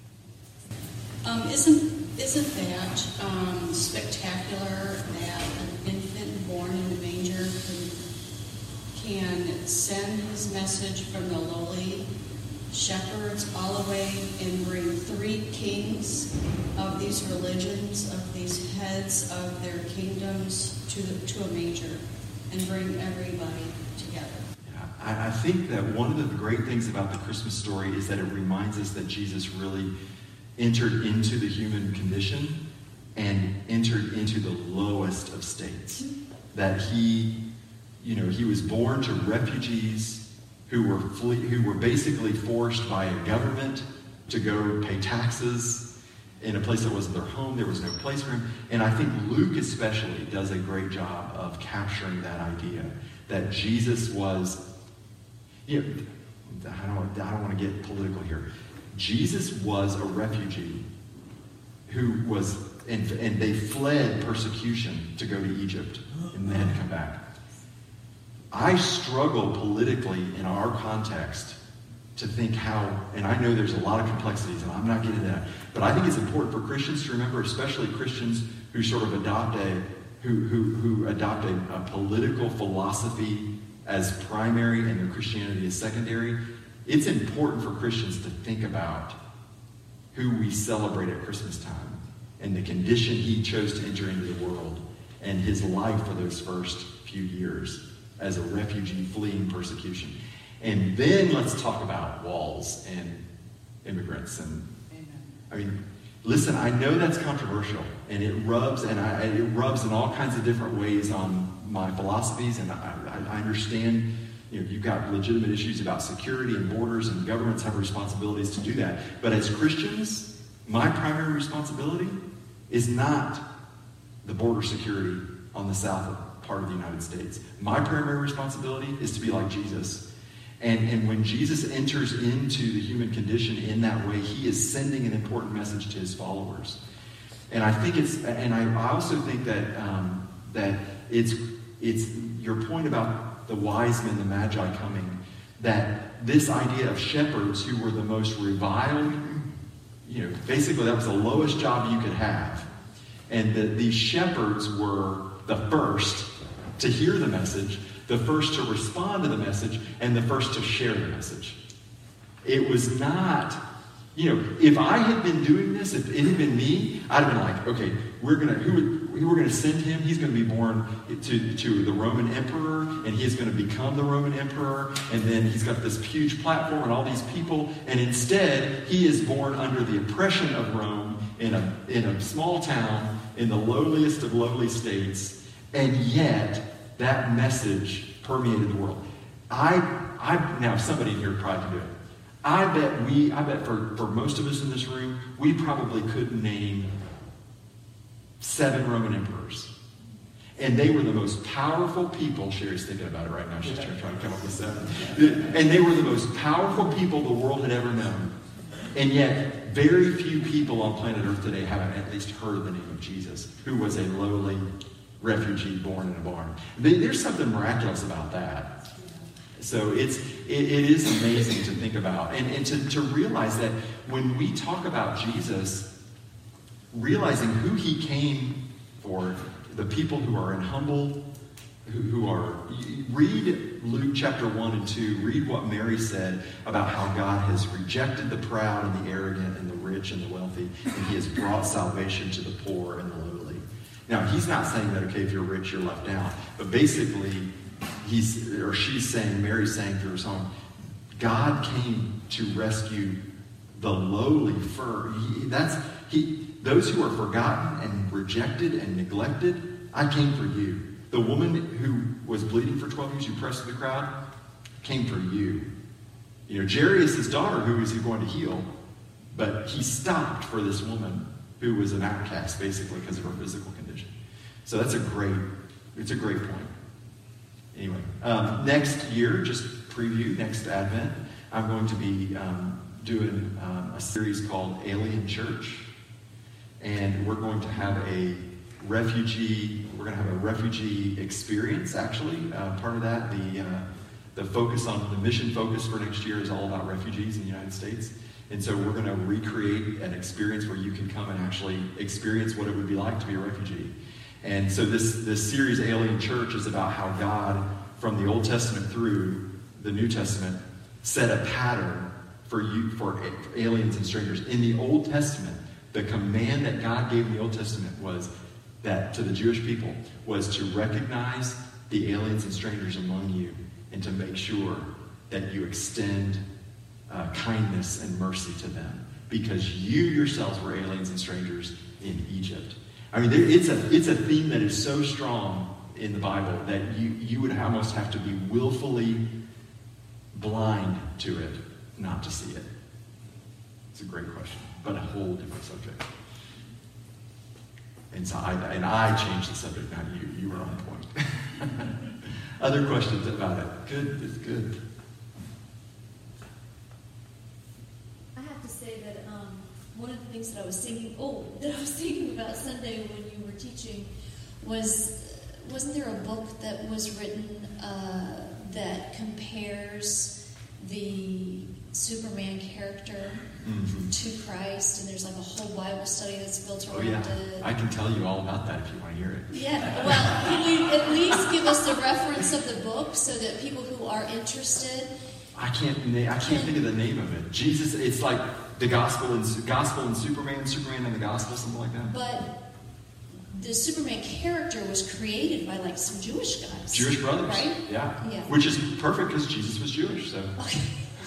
Um, isn't isn't that um, spectacular that an infant born in the manger can, can send his message from the lowly shepherds all the way and bring three kings of these religions, of these heads of their kingdoms to the, to a manger and bring everybody together. I think that one of the great things about the Christmas story is that it reminds us that Jesus really entered into the human condition and entered into the lowest of states. That he, you know, he was born to refugees who were fle- who were basically forced by a government to go pay taxes in a place that wasn't their home. There was no place for him. And I think Luke especially does a great job of capturing that idea that Jesus was. You know, I don't, I don't want to get political here. Jesus was a refugee who was, and, and they fled persecution to go to Egypt and then come back. I struggle politically in our context to think how, and I know there's a lot of complexities, and I'm not getting into that, but I think it's important for Christians to remember, especially Christians who sort of adopt a, who, who, who adopt a, a political philosophy as primary and their Christianity as secondary. It's important for Christians to think about who we celebrate at Christmas time and the condition he chose to enter into the world and his life for those first few years as a refugee fleeing persecution. And then let's talk about walls and immigrants. And I mean, listen, I know that's controversial, and it rubs and I, it rubs in all kinds of different ways on my philosophies, and I, I understand, you know, you've got legitimate issues about security and borders, and governments have responsibilities to do that. But as Christians, my primary responsibility is not the border security on the south part of the United States. My primary responsibility is to be like Jesus. And, and when Jesus enters into the human condition in that way, he is sending an important message to his followers. And I think it's, and I also think that um, that it's it's your point about the wise men, the magi coming, that this idea of shepherds who were the most reviled, you know, basically that was the lowest job you could have. And that these shepherds were the first to hear the message, the first to respond to the message, and the first to share the message. It was not, you know, if I had been doing this, if it had been me, I'd have been like, okay, we're gonna who would we're gonna send him, he's gonna be born to, to the Roman emperor, and he's gonna become the Roman emperor, and then he's got this huge platform and all these people, and instead he is born under the oppression of Rome in a in a small town in the lowliest of lowly states, and yet that message permeated the world. I, I now somebody here probably can do it. I bet we, I bet for, for most of us in this room, we probably couldn't name seven Roman emperors. And they were the most powerful people. Sherry's thinking about it right now. She's trying to come up with seven. And they were the most powerful people the world had ever known. And yet, very few people on planet Earth today haven't at least heard the name of Jesus, who was a lowly refugee born in a barn. There's something miraculous about that. So it's it, it is amazing to think about. And, and to, to realize that when we talk about Jesus, realizing who he came for, the people who are in humble, who, who are, read Luke chapter one and two, read what Mary said about how God has rejected the proud and the arrogant and the rich and the wealthy, and he has brought salvation to the poor and the lowly. Now, he's not saying that, okay, if you're rich, you're left out. But basically, he's or she's saying, Mary's saying through her song, God came to rescue the lowly for he, that's he those who are forgotten and rejected and neglected. I came for you. The woman who was bleeding for twelve years, who pressed through the crowd, came for you. You know, Jairus' daughter, who is he going to heal? But he stopped for this woman who was an outcast, basically, because of her physical condition. So that's a great, it's a great point. Anyway, um, next year, just preview, next Advent, I'm going to be um, doing um, a series called Alien Church. And we're going to have a refugee, we're going to have a refugee experience, actually. Uh, part of that, the, uh, the focus on, the mission focus for next year is all about refugees in the United States. And so we're going to recreate an experience where you can come and actually experience what it would be like to be a refugee. And so this, this series, Alien Church, is about how God, from the Old Testament through the New Testament, set a pattern for you for aliens and strangers. In the Old Testament, the command that God gave in the Old Testament was that to the Jewish people was to recognize the aliens and strangers among you and to make sure that you extend uh, kindness and mercy to them, because you yourselves were aliens and strangers in Egypt. I mean, there, it's a it's a theme that is so strong in the Bible that you you would almost have to be willfully blind to it not to see it. It's a great question, but a whole different subject. And so I and I changed the subject, not you. You were on point. Other questions about it? Good, it's good. I have to say that um, one of the things that I was thinking, oh, that I was thinking about Sunday when you were teaching was, wasn't there a book that was written uh, that compares the Superman character mm-hmm. to Christ, and there's like a whole Bible study that's built around oh, yeah. it. I can tell you all about that if you want to hear it. Yeah, well, can you at least give us the reference of the book so that people who are interested? I can't. Na- I can't think of the name of it. Jesus. It's like the gospel and gospel and Superman, Superman and the gospel, something like that. But the Superman character was created by like some Jewish guys, Jewish brothers, right? Yeah, yeah. Which is perfect because Jesus was Jewish. So. Okay.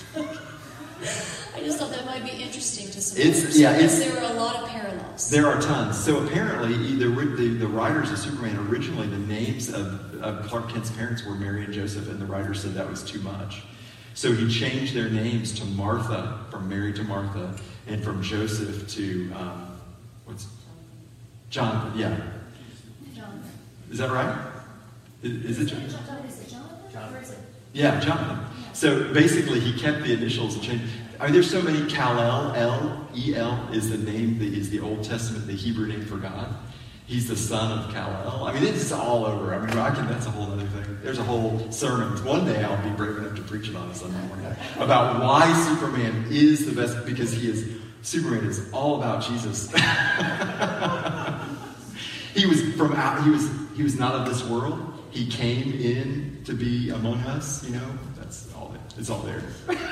I just thought that might be interesting to some it's, folks, yeah, because it's, there are a lot of parallels. There are tons. So apparently, the, the, the writers of Superman, originally the names of, of Clark Kent's parents were Mary and Joseph, and the writer said that was too much. So he changed their names to Martha, from Mary to Martha, and from Joseph to, um, what's, Jonathan, yeah. Jonathan. Is that right? Is, is it Jonathan? Is it Jonathan? Or is it? Yeah, Jonathan. So basically, he kept the initials and changed. I mean, there's so many. Kal-El, L E L is the name that is the Old Testament, the Hebrew name for God. He's the son of Kal-El. I mean, it's all over. I mean, I can, that's a whole other thing. There's a whole sermon. One day I'll be brave enough to preach it on a Sunday morning about why Superman is the best, because he is, Superman is all about Jesus. He was from out, he was, he was not of this world. He came in to be among us, you know. That's all it, it's all there.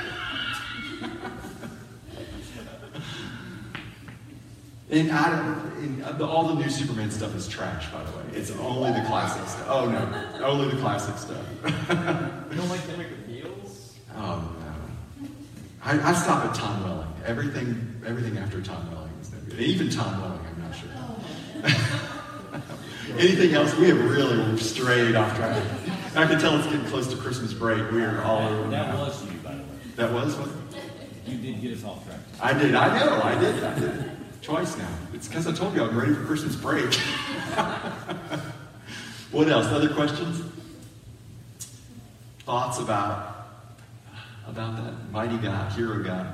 And, I don't, and all the new Superman stuff is trash, by the way. It's only the classic stuff. Oh, no. Only the classic stuff. You don't like Henry Cavill's? Oh, no. I, I stop at Tom Welling. Everything everything after Tom Welling is no good. And even Tom Welling, I'm not sure. Oh. Anything else, we have really strayed off track. I can tell it's getting close to Christmas break. We are all over. That now. was you, by the way. That was what? You did get us off track. I did. I know. I did. I did. Twice now. It's because I told you I'm ready for Christmas break. What else? Other questions? Thoughts about, about that mighty God, hero God?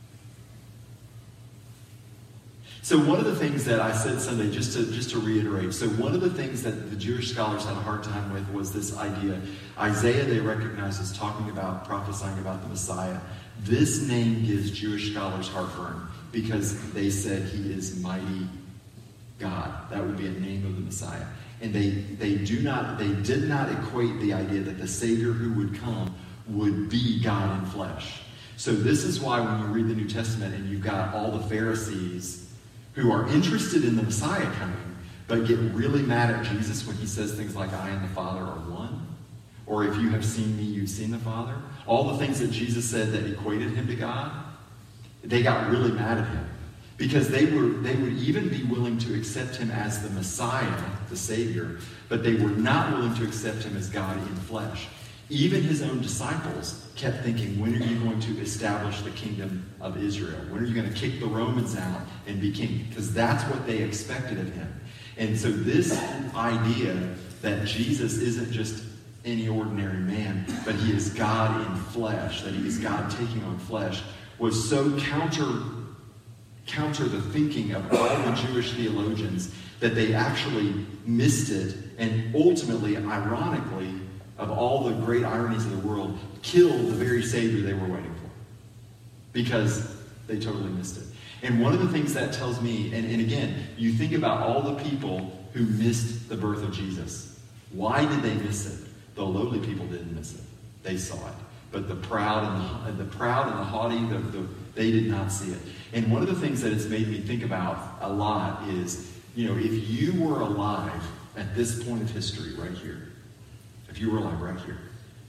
So one of the things that I said Sunday, just to just to reiterate, so one of the things that the Jewish scholars had a hard time with was this idea. Isaiah, they recognize, is talking about, prophesying about the Messiah. This name gives Jewish scholars heartburn because they said he is mighty God. That would be a name of the Messiah. And they, they do not, they did not equate the idea that the Savior who would come would be God in flesh. So this is why when you read the New Testament and you've got all the Pharisees who are interested in the Messiah coming, but get really mad at Jesus when he says things like, I and the Father are one. Or if you have seen me, you've seen the Father. All the things that Jesus said that equated him to God, they got really mad at him. Because they were they would even be willing to accept him as the Messiah, the Savior, but they were not willing to accept him as God in flesh. Even his own disciples kept thinking, when are you going to establish the kingdom of Israel? When are you going to kick the Romans out and be king? Because that's what they expected of him. And so this idea that Jesus isn't just any ordinary man, but he is God in flesh, that he is God taking on flesh, was so counter, counter the thinking of all the Jewish theologians that they actually missed it, and ultimately, ironically, of all the great ironies of the world, killed the very Savior they were waiting for. Because they totally missed it. And one of the things that tells me, and, and again, you think about all the people who missed the birth of Jesus. Why did they miss it? The lowly people didn't miss it. They saw it. but the proud and the, and the proud and the haughty, the, the, they did not see it. And one of the things that it's made me think about a lot is, you know, if you were alive at this point of history right here, if you were alive right here,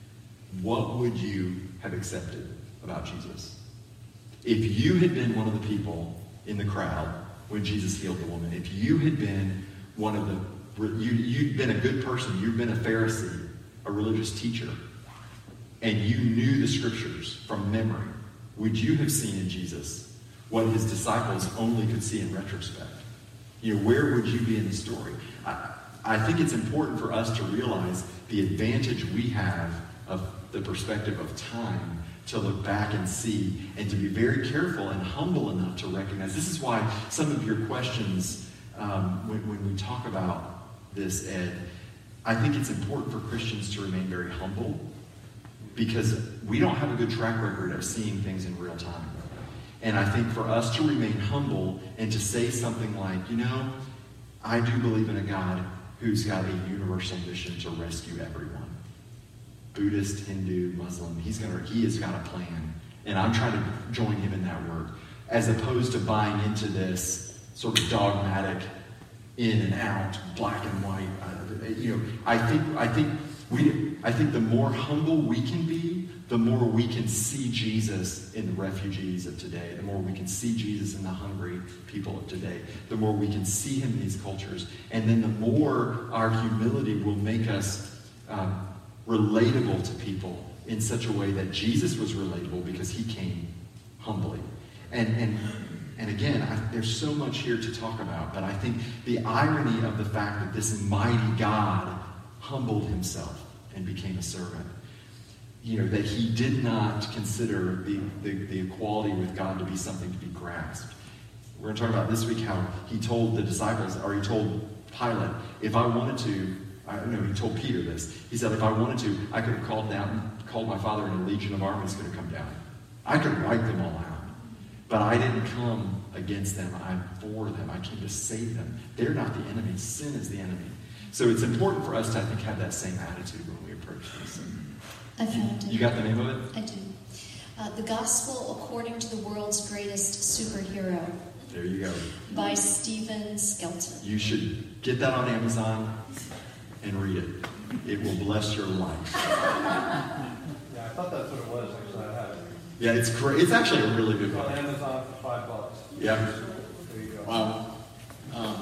what would you have accepted about Jesus? If you had been one of the people in the crowd when Jesus healed the woman, if you had been one of the, you, you'd been a good person, you'd been a Pharisee, a religious teacher, and you knew the scriptures from memory, would you have seen in Jesus what his disciples only could see in retrospect? You know, where would you be in the story? I, I think it's important for us to realize the advantage we have of the perspective of time to look back and see, and to be very careful and humble enough to recognize. This is why some of your questions, um, when, when we talk about this, Ed, I think it's important for Christians to remain very humble, because we don't have a good track record of seeing things in real time. And I think for us to remain humble and to say something like, you know, I do believe in a God who's got a universal mission to rescue everyone. Buddhist, Hindu, Muslim, he's gonna, he has got a plan. And I'm trying to join him in that work, as opposed to buying into this sort of dogmatic in and out, black and white. Uh, you know, I think, I think we, I think the more humble we can be, the more we can see Jesus in the refugees of today, the more we can see Jesus in the hungry people of today, the more we can see him in these cultures, and then the more our humility will make us um, relatable to people in such a way that Jesus was relatable because he came humbly. And and and again, I, there's so much here to talk about, but I think the irony of the fact that this mighty God humbled himself and became a servant, you know, that he did not consider the, the, the equality with God to be something to be grasped. We're going to talk about this week how he told the disciples, or he told Pilate, if I wanted to, I don't know, he told Peter this. He said, if I wanted to, I could have called down, called my father, and a legion of armies could have come down. I could wipe them all out. But I didn't come against them. I'm for them. I came to save them. They're not the enemy. Sin is the enemy. So it's important for us to, I think, have that same attitude when we approach this. I found it. You got the name of it? I do. Uh, The Gospel According to the World's Greatest Superhero There you go. by Stephen Skelton. You should get that on Amazon and read it. It will bless your life. Yeah, I thought that's what it was, actually. I had it. Yeah, it's great. It's actually a really good On book. Amazon for five bucks. Yeah. There you go. Wow. Um,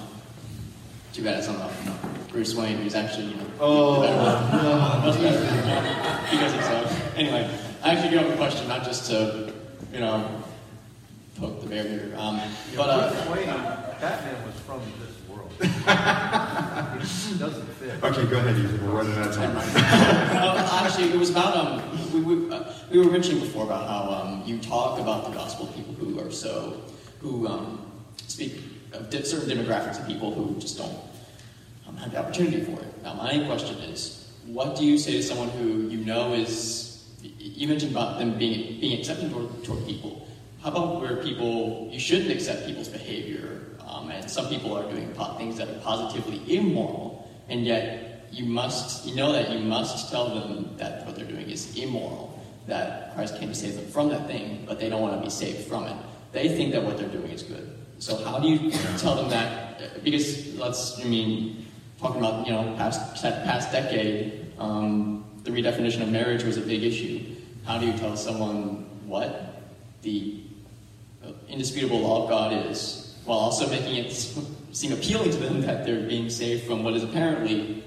too bad it's not you know, Bruce Wayne, who's actually, you know, Oh, the better one. no. Much better. Because it's, uh, anyway, I actually do have a question, not just to, you know, poke the bear here. Um, but, uh, Bruce Wayne, Batman was from this world. It doesn't fit. Okay, go ahead, Ethan. We're running out of time. uh, actually, it was about, um, we, we, uh, we were mentioning before about how um, you talk about the gospel, people who are so, who um, speak of di- certain demographics of people who just don't um, have the opportunity for it. Now, my question is, what do you say to someone who you know is, you mentioned about them being being accepting toward, toward people. How about where people, you shouldn't accept people's behavior, um, and some people are doing po- things that are positively immoral, and yet you must, you know that you must tell them that what they're doing is immoral, that Christ came to save them from that thing, but they don't want to be saved from it. They think that what they're doing is good. So how do you tell them that? Because let's, I mean, talking about, you know, past past decade, um, the redefinition of marriage was a big issue. How do you tell someone what the indisputable law of God is, while also making it seem appealing to them that they're being saved from what is apparently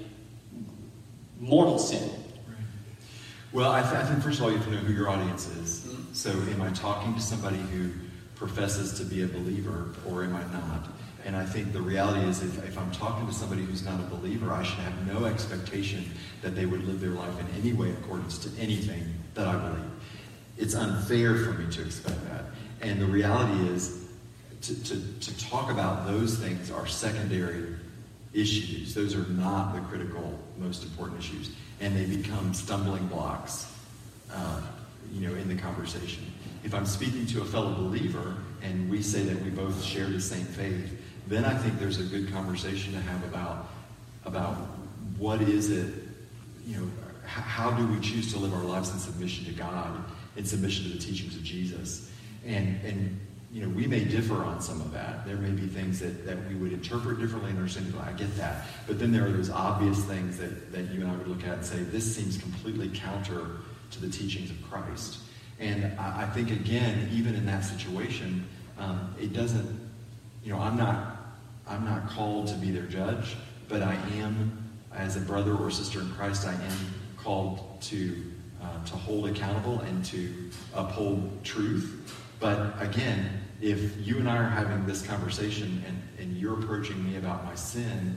mortal sin? Well, I, th- I think, first of all, you have to know who your audience is. So am I talking to somebody who professes to be a believer, or am I not? And I think the reality is, if, if I'm talking to somebody who's not a believer, I should have no expectation that they would live their life in any way in accordance to anything that I believe. It's unfair for me to expect that. And the reality is, to, to, to talk about those things are secondary issues. Those are not the critical, most important issues. And they become stumbling blocks, uh, you know, in the conversation. If I'm speaking to a fellow believer and we say that we both share the same faith, then I think there's a good conversation to have about, about what is it, you know, h- how do we choose to live our lives in submission to God, in submission to the teachings of Jesus? And, and you know, we may differ on some of that. There may be things that, that we would interpret differently and understand differently. I get that. But then there are those obvious things that, that you and I would look at and say, this seems completely counter to the teachings of Christ. And I, I think, again, even in that situation, um, it doesn't, you know, I'm not, I'm not called to be their judge, but I am, as a brother or sister in Christ, I am called to, uh, to hold accountable and to uphold truth. But again, if you and I are having this conversation and, and you're approaching me about my sin,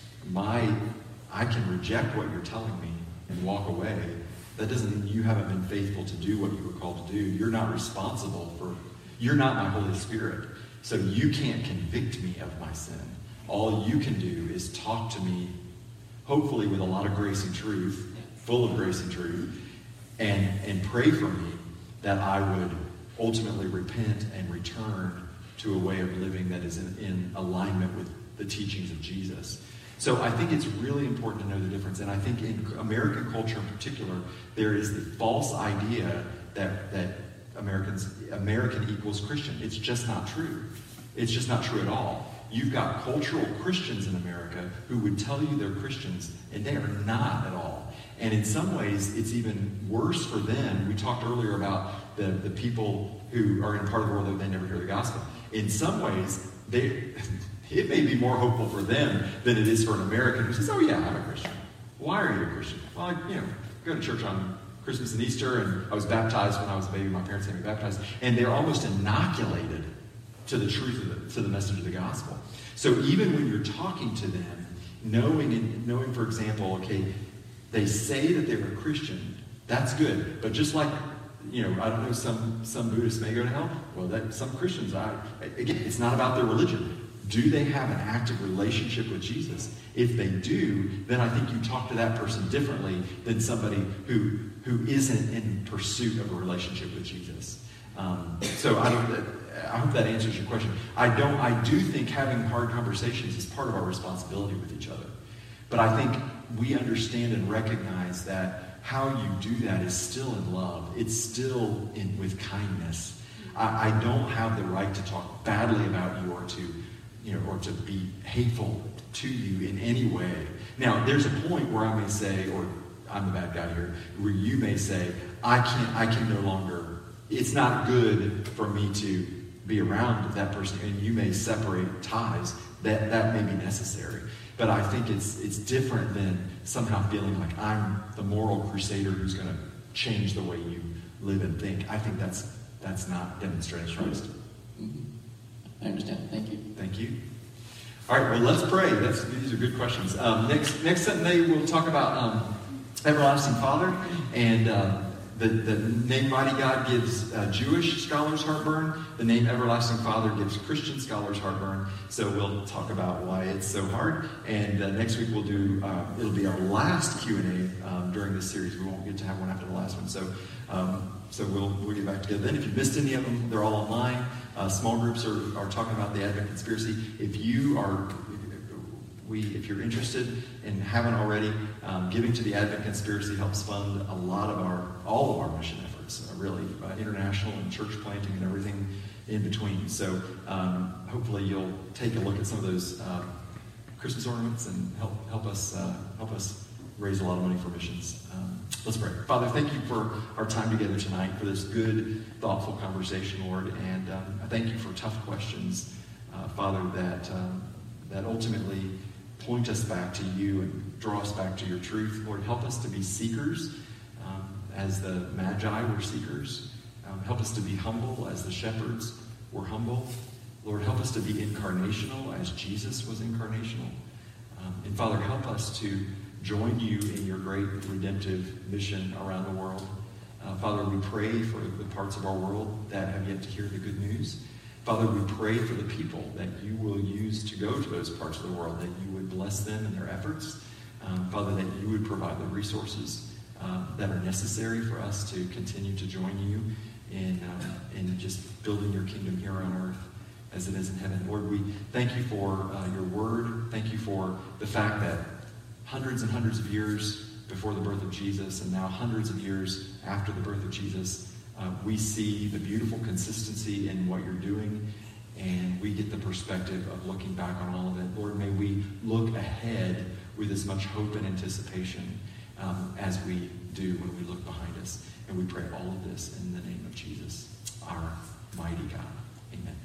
my I can reject what you're telling me and walk away. That doesn't mean you haven't been faithful to do what you were called to do. You're not responsible for, you're not my Holy Spirit. So you can't convict me of my sin. All you can do is talk to me, hopefully with a lot of grace and truth, full of grace and truth, and, and pray for me that I would ultimately repent and return to a way of living that is in, in alignment with the teachings of Jesus. So I think it's really important to know the difference. And I think in American culture in particular, there is the false idea that, that Americans, American equals Christian. It's just not true. It's just not true at all. You've got cultural Christians in America who would tell you they're Christians, and they are not at all. And in some ways, it's even worse for them. We talked earlier about the, the people who are in part of the world that they never hear the gospel. In some ways, they, it may be more hopeful for them than it is for an American who says, oh yeah, I'm a Christian. Why are you a Christian? Well, I, you know, go to church on Christmas and Easter, and I was baptized when I was a baby. My parents had me baptized. And they're almost inoculated to the truth of the, to the message of the gospel. So even when you're talking to them, knowing, and knowing, for example, okay, they say that they're a Christian, that's good. But just like, you know, I don't know, some, some Buddhists may go to hell. Well, that, some Christians, I, again, it's not about their religion. Do they have an active relationship with Jesus? If they do, then I think you talk to that person differently than somebody who, who isn't in pursuit of a relationship with Jesus. Um, so I don't, I hope that answers your question. I don't, I do think having hard conversations is part of our responsibility with each other. But I think we understand and recognize that how you do that is still in love. It's still in with kindness. I, I don't have the right to talk badly about you or to, you know, or to be hateful to you in any way. Now, there's a point where I may say, or I'm the bad guy here, where you may say, I can't, I can no longer, it's not good for me to be around that person, and you may separate ties. That that may be necessary. But I think it's it's different than somehow feeling like I'm the moral crusader who's going to change the way you live and think. I think that's that's not demonstrating Christ. Mm-hmm. I understand. Thank you. Thank you. All right, well, let's pray. That's, these are good questions. Um, next next Sunday, we'll talk about um, Everlasting Father, and uh, the, the name Mighty God gives uh, Jewish scholars heartburn. The name Everlasting Father gives Christian scholars heartburn. So we'll talk about why it's so hard. And uh, next week we'll do, uh, it'll be our last Q and A um, during this series. We won't get to have one after the last one. So um, so we'll, we'll get back together then. If you missed any of them, they're all online. Uh, small groups are, are talking about the Advent Conspiracy. If you are, we, if you're interested and haven't already, um, giving to the Advent Conspiracy helps fund a lot of our, all of our mission efforts, uh, really, uh, international and church planting and everything in between. So um, hopefully you'll take a look at some of those uh, Christmas ornaments and help help us uh, help us raise a lot of money for missions. Um, let's pray. Father, thank you for our time together tonight, for this good, thoughtful conversation, Lord. And um, I thank you for tough questions, uh, Father, that um, that ultimately point us back to you and draw us back to your truth. Lord, help us to be seekers. Um, as the Magi were seekers. Um, help us to be humble as the shepherds were humble. Lord, help us to be incarnational as Jesus was incarnational. Um, and Father, help us to join you in your great redemptive mission around the world. Uh, Father, we pray for the parts of our world that have yet to hear the good news. Father, we pray for the people that you will use to go to those parts of the world, that you would bless them in their efforts. Um, Father, that you would provide the resources uh, that are necessary for us to continue to join you in, uh, in just building your kingdom here on earth as it is in heaven. Lord, we thank you for uh, your word. Thank you for the fact that hundreds and hundreds of years before the birth of Jesus, and now hundreds of years after the birth of Jesus, uh, we see the beautiful consistency in what you're doing, and we get the perspective of looking back on all of it. Lord, may we look ahead with as much hope and anticipation um, as we do when we look behind us. And we pray all of this in the name of Jesus, our mighty God. Amen.